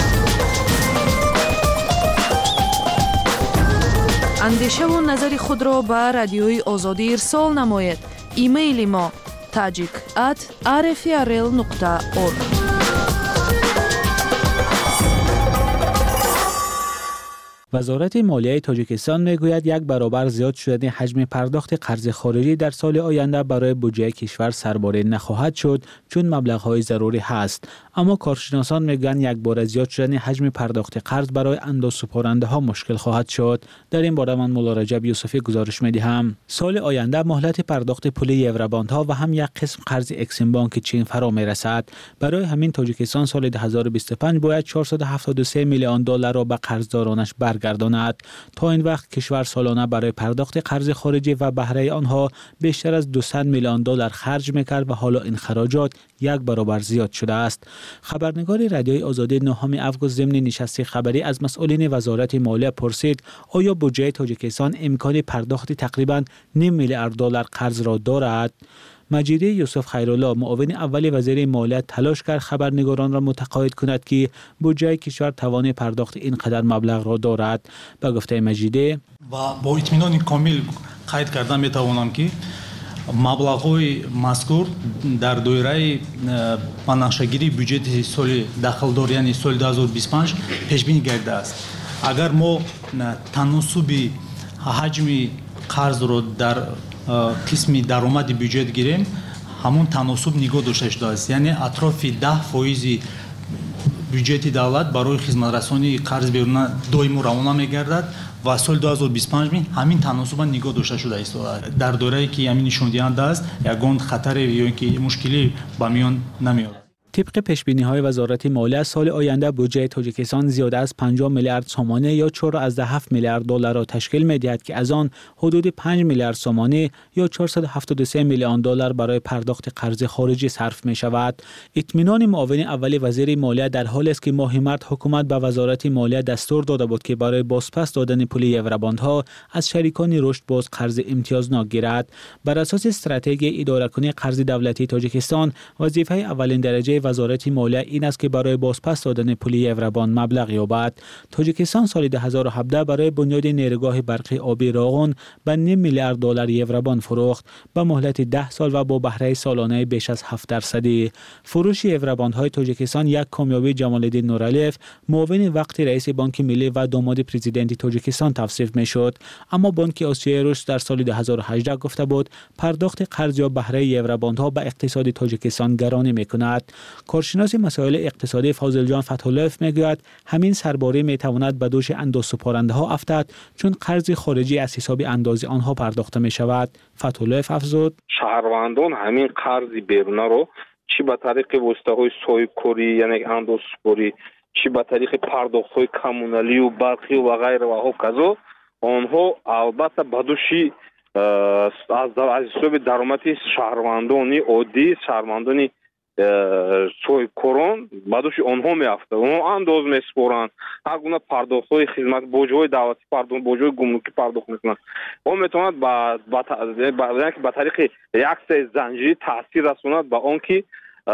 اندیشه و نظر خود را به رادیوی آزادی ارسال نمایید. ایمیل ما tajik at r f r l نقطه org. وزارت مالیه تاجیکستان میگوید یک برابر زیاد شدن حجم پرداخت قرض خارجی در سال آینده برای بودجه کشور سرباره نخواهد شد چون مبلغ‌های ضروری هست، اما کارشناسان میگویند یک بار زیاد شدن حجم پرداخت قرض برای اندازه‌سپارنده ها مشکل خواهد شد. در این باره من مولا رجب یوسفی گزارش میدهم. سال آینده مهلت پرداخت پول یوروباندها و هم یک قسم قرض اکسیم بانک چین فرا میرسد. برای همین تاجیکستان سال دو هزار و بیست و پنج باید چهارصد و هفتاد و سه میلیون دلار را به قرضدارانش برگرداند. تا این وقت کشور سالانه برای پرداخت قرض خارجی و بهره آنها بیشتر از دویست میلیون دلار خرج میکرد و حالا این خراجات یک برابر زیاد شده است. خبرنگار رادیوی آزادی نهم آگوست ضمن نشست خبری از مسئولین وزارت مالیه پرسید آیا بودجه تاجیکستان امکان پرداخت تقریبا نیم میلیارد دلار قرض را دارد؟ مجیدی یوسف خیرالله معاون اول وزیر مالیه تلاش کرد خبرنگاران را متقاعد کند که بودجه کشور توان پرداخت این قدر مبلغ را دارد. به گفته مجیدی و با اطمینان کامل قید کردن میتوانم که маблағҳои мазкур дар доираи банақшагирии бюҷети соли дахлдор яъне соли ду ҳазору бисту панҷ пешбинӣ гардидааст. агар мо таносуби ҳаҷми қарз ро дар қисми даромади бюджет гирем, ҳамун таносуб нигоҳ дошта шудааст. Яъне атрофи даҳ фоизи бюджети давлат барои хизматрасонии қарз беруна доимо равона мегардад ва соли ду ҳазору бисту панҷ ҳамин таносуба нигоҳ дошта шуда истодаад. Дар доирае ки ҳамин нишондиҳанда аст, ягон хатаре ё ки мушкилӣ ба миён намеорад. طبق پیش‌بینی‌های وزارت مالیه سال آینده بودجه تاجیکستان زیاده از پنجاه میلیارد سومانی یا چهار و هفت میلیارد دلار را تشکیل می‌دهد که از آن حدود پنج میلیارد سومانی یا چهارصد و هفتاد و سه میلیون دلار برای پرداخت قرض خارجی صرف می‌شود. اطمینان معاون اول وزیر مالیه در حالی است که ماه مارس حکومت به وزارت مالیه دستور داده بود که برای بازپس دادن پول یورباندها از شریکان رشد باز قرض امتیازناک گیرد. بر اساس استراتژی اداره‌کنی قرض دولتی تاجیکستان وظیفه اولین درجه وزارت مالیه این است که برای بازپس دادن پول یورباند مبلغ یابد. تاجیکستان سال دو هزار و هفده برای بنیاد نیروگاه برقی آبی راغون به نیم میلیارد دلار یورباند فروخت به مهلت ده سال و با بهره سالانه بیش از هفت درصدی. فروش یورباندهای تاجیکستان یک کامیابی جمال‌الدین نورعلیف معاون وقت رئیس بانک ملی و داماد پرزیدنت تاجیکستان توصیف میشد، اما بانک آسیای رشد در سال دو هزار و هجده گفته بود پرداخت قرض یا بهره یورباندها به اقتصاد تاجیکستان گرانی میکند. کارشناس مسائل اقتصادی فاضل جان فتح‌الله‌ف میگوید همین سرباری میتواند به دوش اندازه‌سپارنده ها افتد چون قرض خارجی از حساب اندازه آنها پرداخته می شود. فتح‌الله‌ف افزود شهروندان همین قرض بیرونه رو چی به طریق واسطه‌های سایه‌کاری یعنی اندازه‌سپاری چی به طریق پرداخت‌های کمونالی و برقی و غیره و هوکزو آنها البته به دوشی از از حساب درآمد شهروندانی عادی شهروندانی سوی کرون بعدش آنها میافته اونها انداز میسپرند هر گونه پرداخت‌های خدمت بوجه‌های دولتی پرداخت بوجه‌های گمرکی پرداخت میکنند اون میتواند با با طریق یک سری زنجیری تاثیر رساند به آن که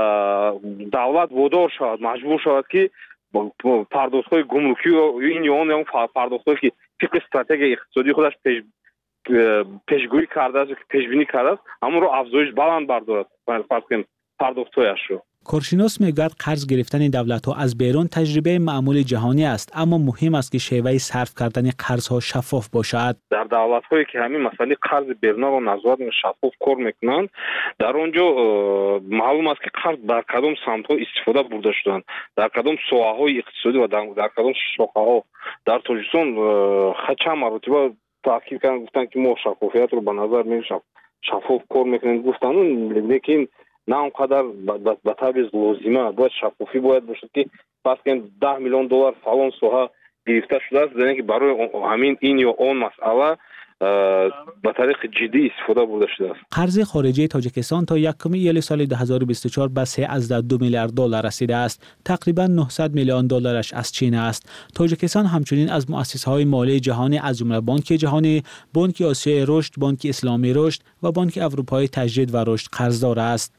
دولت وادار شود مجبور شود که پرداخت‌های گمرکی و این یا اون پرداخت‌هایی که طبق استراتژی اقتصادی خودش پیش پیشگویی کرده است که پیش بینی کرده است اما رو افزایش بلند بردارد فرض کنیم پرداخت‌هایش رو. کارشناس میگوید قرض گرفتن دولت‌ها از بیرون تجربه معمول جهانی است، اما مهم است که شیوه صرف کردن قرض‌ها شفاف باشد. در دولت‌هایی که همین مسئله قرض بیرون رو نظارت و شفاف کار میکنند در اونجا معلوم است که قرض در کدام سمت‌ها استفاده برده شدند، در کدام ساحه‌های اقتصادی و در کدام شاخه‌ها. در تاجیکستان چند مرتبه تاکید کردن گفتن که ما شفافیت رو به نظر می‌گیریم شفاف کار میکنیم گفتن لیکن نه اونقدر به طبع لازمه باید شفافی باید باشد که پس که ده میلیون دلار فلان ساحه گرفته شده است زنی که برای همین این یا اون مسئله به طریق جدی استفاده برده شده است. قرض خارجی تاجیکستان تا یکم ایل سال دو هزار و بیست و چهار به سه از دو میلیارد دلار رسیده است. تقریبا نهصد میلیون دلارش از چین است. تاجیکستان همچنین از مؤسسه‌های مالی جهانی از جمله بانک جهانی، بانک آسیای رشد، بانک اسلامی رشد و بانک اروپایی تجدید و رشد قرضدار است.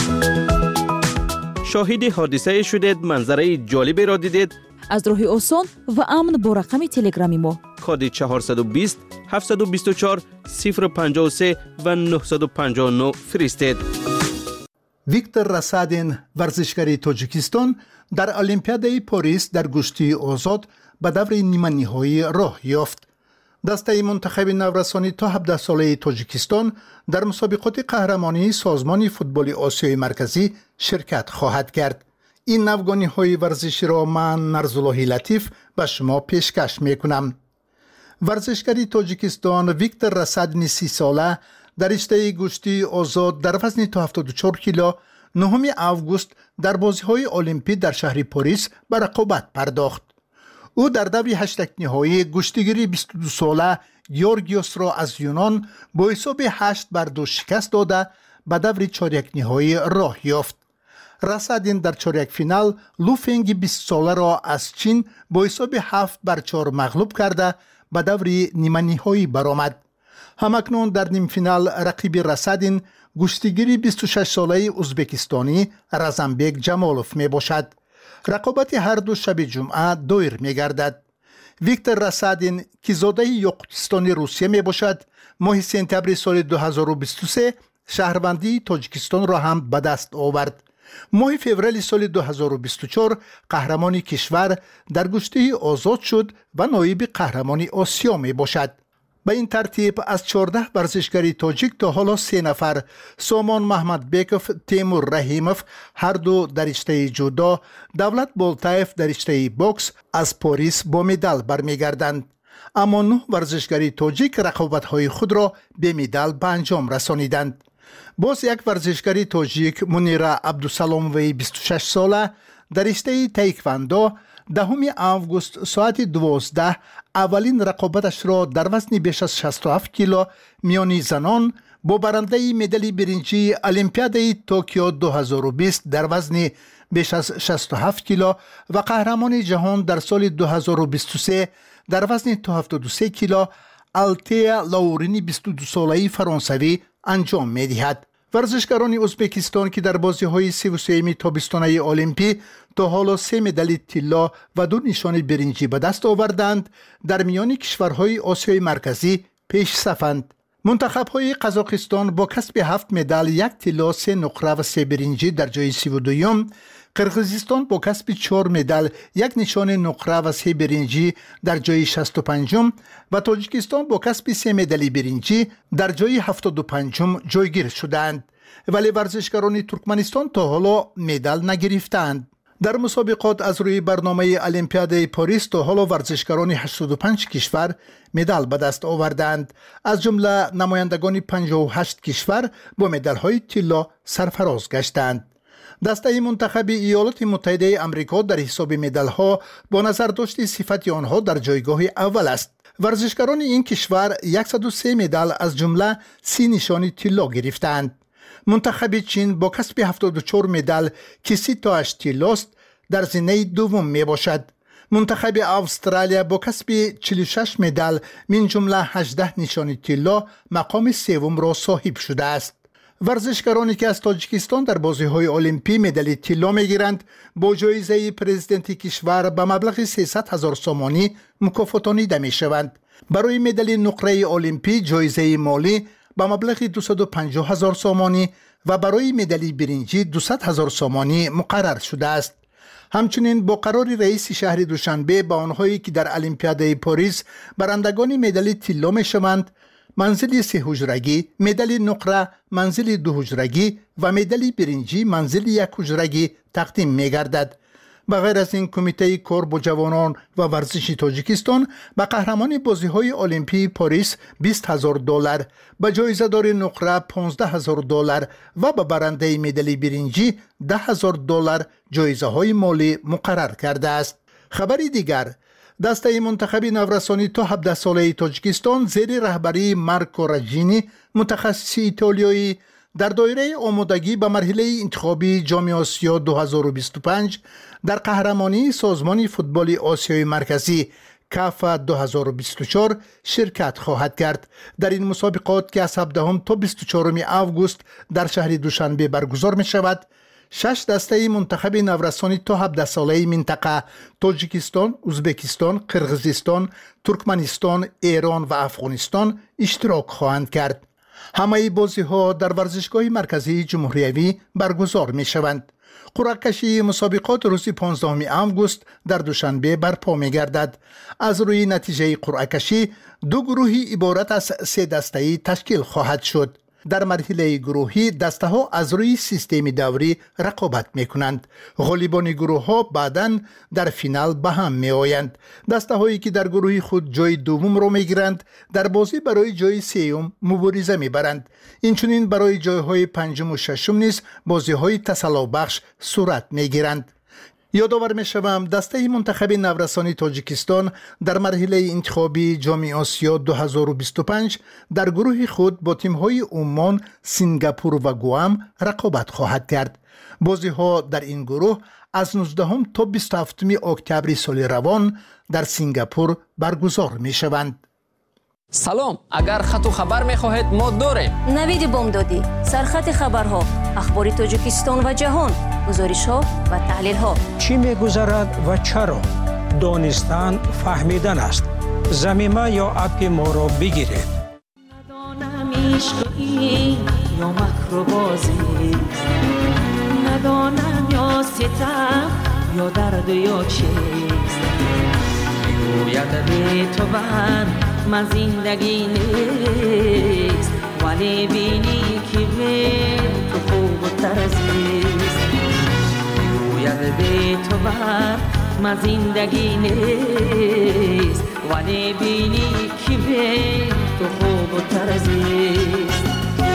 شاهد حادثه شدید، منظره جالبی را دیدید؟ از راه آسان و امن با رقم تلگرامی ما کد چهارصد و بیست هفتصد و بیست و چهار صفر پنجاه و سه و نهصد و پنجاه و نه فرستید. ویکتور رسادین ورزشکار تاجیکستان در المپیادای پاریس در گشتی آزاد به دور نیمه نهایی راه یافت. دسته منتخب نورسانی تا هفده ساله تاجیکستان در مسابقات قهرمانی سازمان فوتبال آسیای مرکزی شرکت خواهد کرد. این نوگانی های ورزشی را من نرزالله لطیف به شما پیشکش می کنم. ورزشکاری تاجیکستان ویکتور رسادین سی ساله در رشته گشتی آزاد در وزن تا هفتاد و چهار کیلو نهم آگوست در بازی‌های المپیک در شهر پاریس به رقابت پرداخت. او در دور هشتگ نهایی گشتیگیری بیست و دو ساله گیورگیوس را از یونان با حساب هشت بر دو شکست داده به دور چهارک نهایی راه یافت. رسادین در چهارک فینال لوفنگ بیست ساله را از چین با حساب هفت بر چهار مغلوب کرده به دور نیمه نهایی برآمد. همکنون در نیم فینال رقیب رسادین گشتیگیری بیست و شش ساله ازبکستانی رزمبک جمالوف می باشد. رقابت هر دو شب جمعه دویر می گردد. ویکتور رسادین که زاده یاقوتستان روسیه می باشد ماه سپتامبر سال دو هزار و بیست و سه شهروندی تاجیکستان را هم به دست آورد. ماه فوریه سال دو هزار و بیست و چهار قهرمان کشور در گشتی آزاد شد و نایب قهرمان آسیا می باشد. به این ترتیب از چهارده ورزشکاری تاجیک تا حالا سه نفر سامان محمد بیکوف، تیمور رحیموف هر دو در رشته جودو، دولت بولتایف در رشته بوکس از پاریس با مدال برمیگردند. اما نه ورزشکاری تاجیک رقابت‌های خود را به مدال به انجام رسانیدند. باز یک ورزشکاری تاجیک منیرا عبدالسلاموی بیست و شش ساله در رشته تایکواندو دهم آگوست ساعت دوازده اولین رقابتش را در وزن بیش از شصت و هفت کیلو میانی زنان با برنده مدال برنجی المپیادای توکیو دو هزار و بیست در وزن بیش از شصت و هفت کیلو و قهرمان جهان در سال دو هزار و بیست و سه در وزن هفتاد و سه کیلو آلتیا لاورینی بیست و دو ساله‌ای فرانسوی انجام می‌دهد. ورزشکاران ازبکستان که در بازی‌های سی و سه تابستانه المپی تا حالا سه مدال طلا و دو نشان برنجی به دست آوردند، در میان کشورهای آسیای مرکزی پیش صفند. منتخب‌های قزاقستان با کسب هفت مدال، یک طلا، سه نقره و سه برنجی در جای سی و دوم، قرقیزستان با کسب چهار مدال، یک نشان نقره و سه برنجی در جای شصت و پنجم و تاجیکستان با کسب سه مدال برنجی در جای هفتاد و پنجم جایگیر شدند. ولی ورزشکاران ترکمنستان تا حالا مدال نگرفتند. در مسابقات از روی برنامه المپیادای پاریس تا حالا ورزشکاران هشتاد و پنج کشور مدال به دست آوردند، از جمله نمایندگان پنجاه و هشت کشور با مدال‌های طلا سرفراز گشتند. دسته منتخب ایالات متحده آمریکا در حساب مدال‌ها با نظر داشت صفت آنها در جایگاه اول است. ورزشکاران این کشور صد و سه مدال از جمله سی نشان طلا گرفتند. منتخب چین با کسب هفتاد و چهار مدال که سی تاش طلاست در زینه دوم می باشد. منتخب استرالیا با کسب چهل و شش مدال من جمله هجده نشان طلا مقام سوم را صاحب شده است. ورزشکارانی که از تاجیکستان در بازی‌های المپی مدال طلا می‌گیرند با جایزه پرزیدنت کشور به مبلغ سیصد هزار سومانی مکافاتانیده می‌شوند. برای مدال نقره المپی جایزه مالی به مبلغ دویست و پنجاه هزار سومانی و برای مدال برنجی دویست هزار سومانی مقرر شده است. همچنین با قرار رئیس شهر دوشنبه به آنهایی که در المپیادای پاریس برندگان مدال طلا می‌شوند منزل سه حجرگی، مدال نقره منزل دو حجرگی و مدال برنجی منزل یک حجرگی تقدیم می‌گردد. بغیر از این کمیته کار با جوانان و ورزش تاجیکستان به قهرمان بازی‌های المپی پاریس بیست هزار دلار، به جایزه‌دار نقره پانزده هزار دلار و به برنده مدال برنجی ده هزار دلار جایزه‌های مالی مقرر کرده است. خبری دیگر، دسته منتخب نورسانی تا هفده ساله تاجیکستان زیر رهبری مارکو راجینی متخصص ایتالیایی در دایره آمادگی به مرحله انتخابی جام آسیا دو هزار و بیست و پنج در قهرمانی سازمان فوتبال آسیای مرکزی کاف دو هزار و بیست و چهار شرکت خواهد کرد. در این مسابقات که از هفدهم تا بیست و چهارم آگوست در شهر دوشنبه برگزار می شود، شش دسته منتخب نورسانی تا هفده ساله منطقه تاجیکستان، ازبکستان، قرقیزستان، ترکمنستان، ایران و افغانستان اشتراک خواهند کرد. همه بازی ها در ورزشگاه مرکزی جمهوریوی برگزار می شوند. قرعه کشی مسابقات روز پانزدهم آگوست در دوشنبه برپا می گردد. از روی نتیجه قرعه کشی دو گروهی عبارت از سه دسته تشکیل خواهد شد. در مرحله گروهی دسته ها از روی سیستم دوری رقابت می کنند. غالبان گروه ها بعداً در فینال به هم می آیند. دسته هایی که در گروه خود جای دوم را می گیرند در بازی برای جای سوم مبارزه می برند. اینچنین برای جای های پنجم و ششم نیز بازی های تسلا بخش صورت می گیرند. یادآور می شوم دسته منتخب نورسانی تاجیکستان در مرحله انتخابی جام آسیا دو هزار و بیست و پنج در گروه خود با تیم های عمان، سنگاپور و گوام رقابت خواهد کرد. بازی ها در این گروه از نوزدهم تا بیست و هفتم اکتبر سال روان در سنگاپور برگزار می شوند. سلام، اگر خط و خبر می خواهید ما داریم. نوید بامدادی، سرخط خبرها، اخبار تاجیکستان و جهان، گزارش ها و تحلیل ها. چی می گذرد و چرا؟ دانستن فهمیدن است. زمینه یا اپ ما را بگیرید. ندانم عشقی یا مکر و بازی، ندانم یا ستم یا درد یا چیست، میگوید بی تو من من زندگی نیست ولی بینی که به تو خوب و ترزیست میگوید به تو بر من زندگی نیست ولی بینی که به تو خوب و ترزیست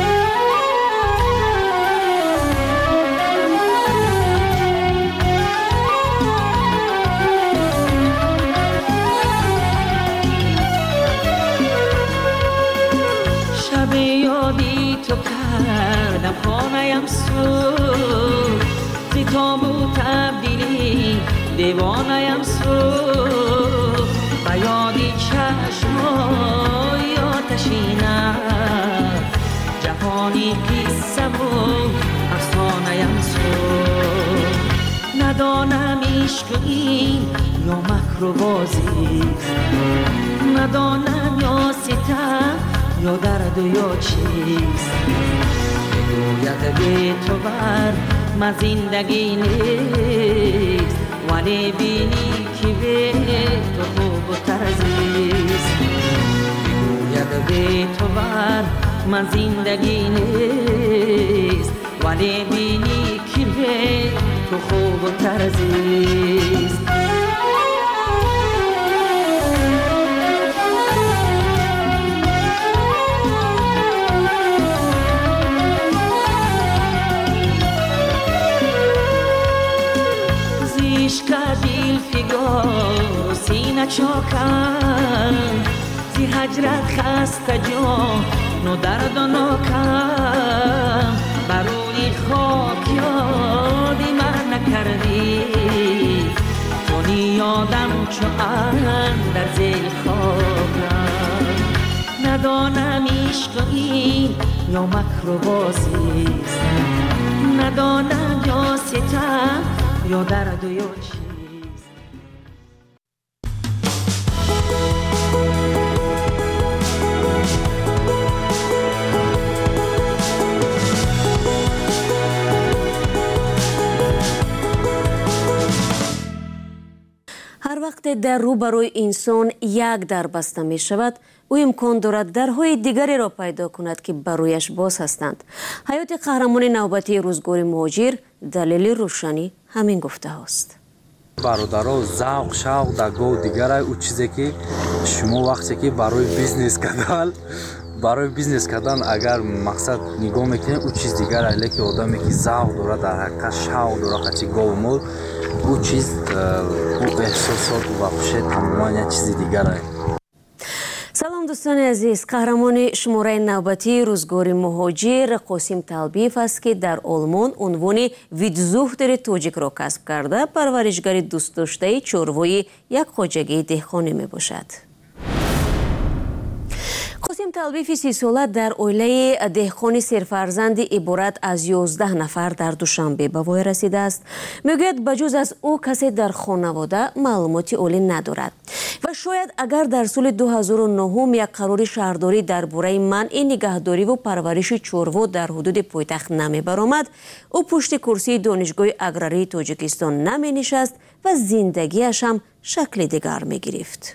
شب یادی تو کردم خانه‌ام سوخت زی تابو تبدیلی دیوانه‌ام سوخت و یادی چشمای آتشینم جهانی قصه و افسانه‌ام سوخت ندانم عشق این یا مکر و بازیست ندانم یا ستم یا درد و یا چیست میگوید به تو بر من زندگی نیست ولی بینی که به تو خوب و ترزیست میگوید به تو بر من زندگی نیست ولی بینی که به تو خوب و ترزیست دل فگار و سینه چاکم زی هجرت خسته جان و درد و ناکم برونی خاک یادی من نکردی چونی یادم چو در زیر خاکم ندانم عشق این یا مکر و بازیست ندانم یا ستم یا درد و یا چیست هر وقت در روبروی انسان یک در بسته می شود او امکان دارد درهای دیگری را پیدا کند که برویش باز هستند. حیات قهرمان نوبتی روزگار مهاجر دلیل روشنی همین گفته هاست. برادرها ذوق شوق در گاه دیگر او چیزی که شما وقتی که برای بیزنس کردن برای بیزنس کردن اگر مقصد نگاه میکنه او چیز دیگر است که آدمی که ذوق داره در حقیقت شوق داره خاطی گاه مول او چیز او احساسات و خوشی تماما یک چیز دیگر است. سلام دوستان عزیز، قهرمان شماره نوبتی روزگار مهاجر قاسم طلبیف است که در آلمان عنوان ویدزوختر توجیک را کسب کرده پرورشگر دوست داشته چوروی یک خواجگی دهقانی می باشد. قاسم طلبیف سی ساله در اویله دهقانی سرفرزند عبارت از یازده نفر در دوشنبه به وای رسیده است. میگوید بجز از او کسی در خانواده معلوماتی اولی ندارد و شاید اگر در سال دو هزار و نه یک قرار شهرداری درباره منع نگهداری و پرورش چوروا در حدود پایتخت نمی برآمد، او پشت کرسی دانشگاه اگراری تاجیکستان نمی نشست و زندگیش هم شکل دیگر می گرفت.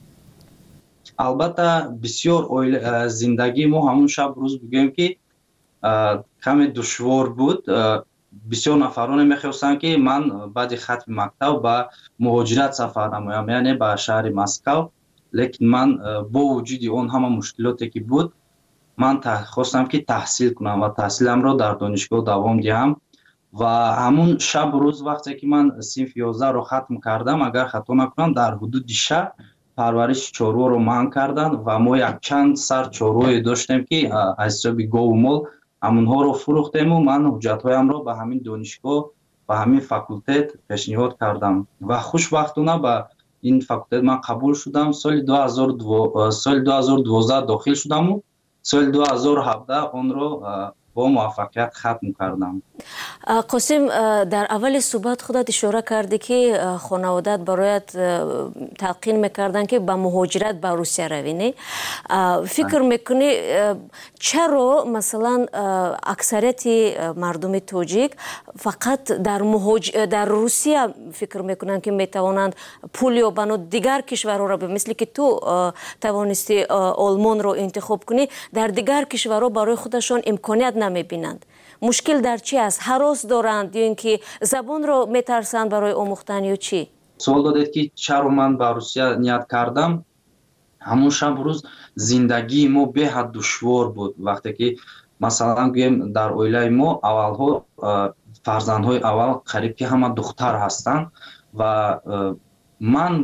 البته بسیار زندگی ما همون شب روز بگیم که کمی دشوار بود. بسیار نفران میخواستند که من بعد ختم مکتب به مهاجرت سفر نمایم، یعنی به شهر مسکو. لیکن من با وجود اون همه مشکلاتی که بود من خواستم که تحصیل کنم و تحصیلم را در دانشگاه دوام دهم و همون شب روز وقتی که من صنف یازده رو ختم کردم اگر خطا نکنم در حدود شهر پرورش چوروا رو منع کردن و ما یک چند سر چوروی داشتیم که از حساب گاو و مال همونها رو فروختیم و من حجتهایم رو به همین دانشگاه و همین فاکولته پیشنهاد کردم و خوشبختانه به این فاکولته من قبول شدم. سال دو هزار و دو سال دو هزار و دوازده داخل شدم و سال دو هزار و هفده اون رو با موفقیت ختم کردم. قاسم در اول صحبت خودت اشاره کردی که خانوادت برایت تلقین میکردن که به مهاجرت به روسیه روی نه؟ فکر میکنی چرا مثلا اکثریت مردم تاجیک فقط در مهاج... در روسیه فکر میکنن که میتوانند پول یابند دیگر کشورها را به مثل که تو توانستی آلمان رو انتخاب کنی در دیگر کشورها برای خودشان امکانیت نمیبینند؟ مشکل در چی است؟ هراس دارند یا اینکه زبان رو میترسند برای آموختن یا چی؟ سوال دادید که چرا من به روسیه نیت کردم. همون شب روز زندگی ما بهت دشوار بود. وقتی که مثلا گویم در اویله ما اولها فرزندهای اول قریب که همه دختر هستند و من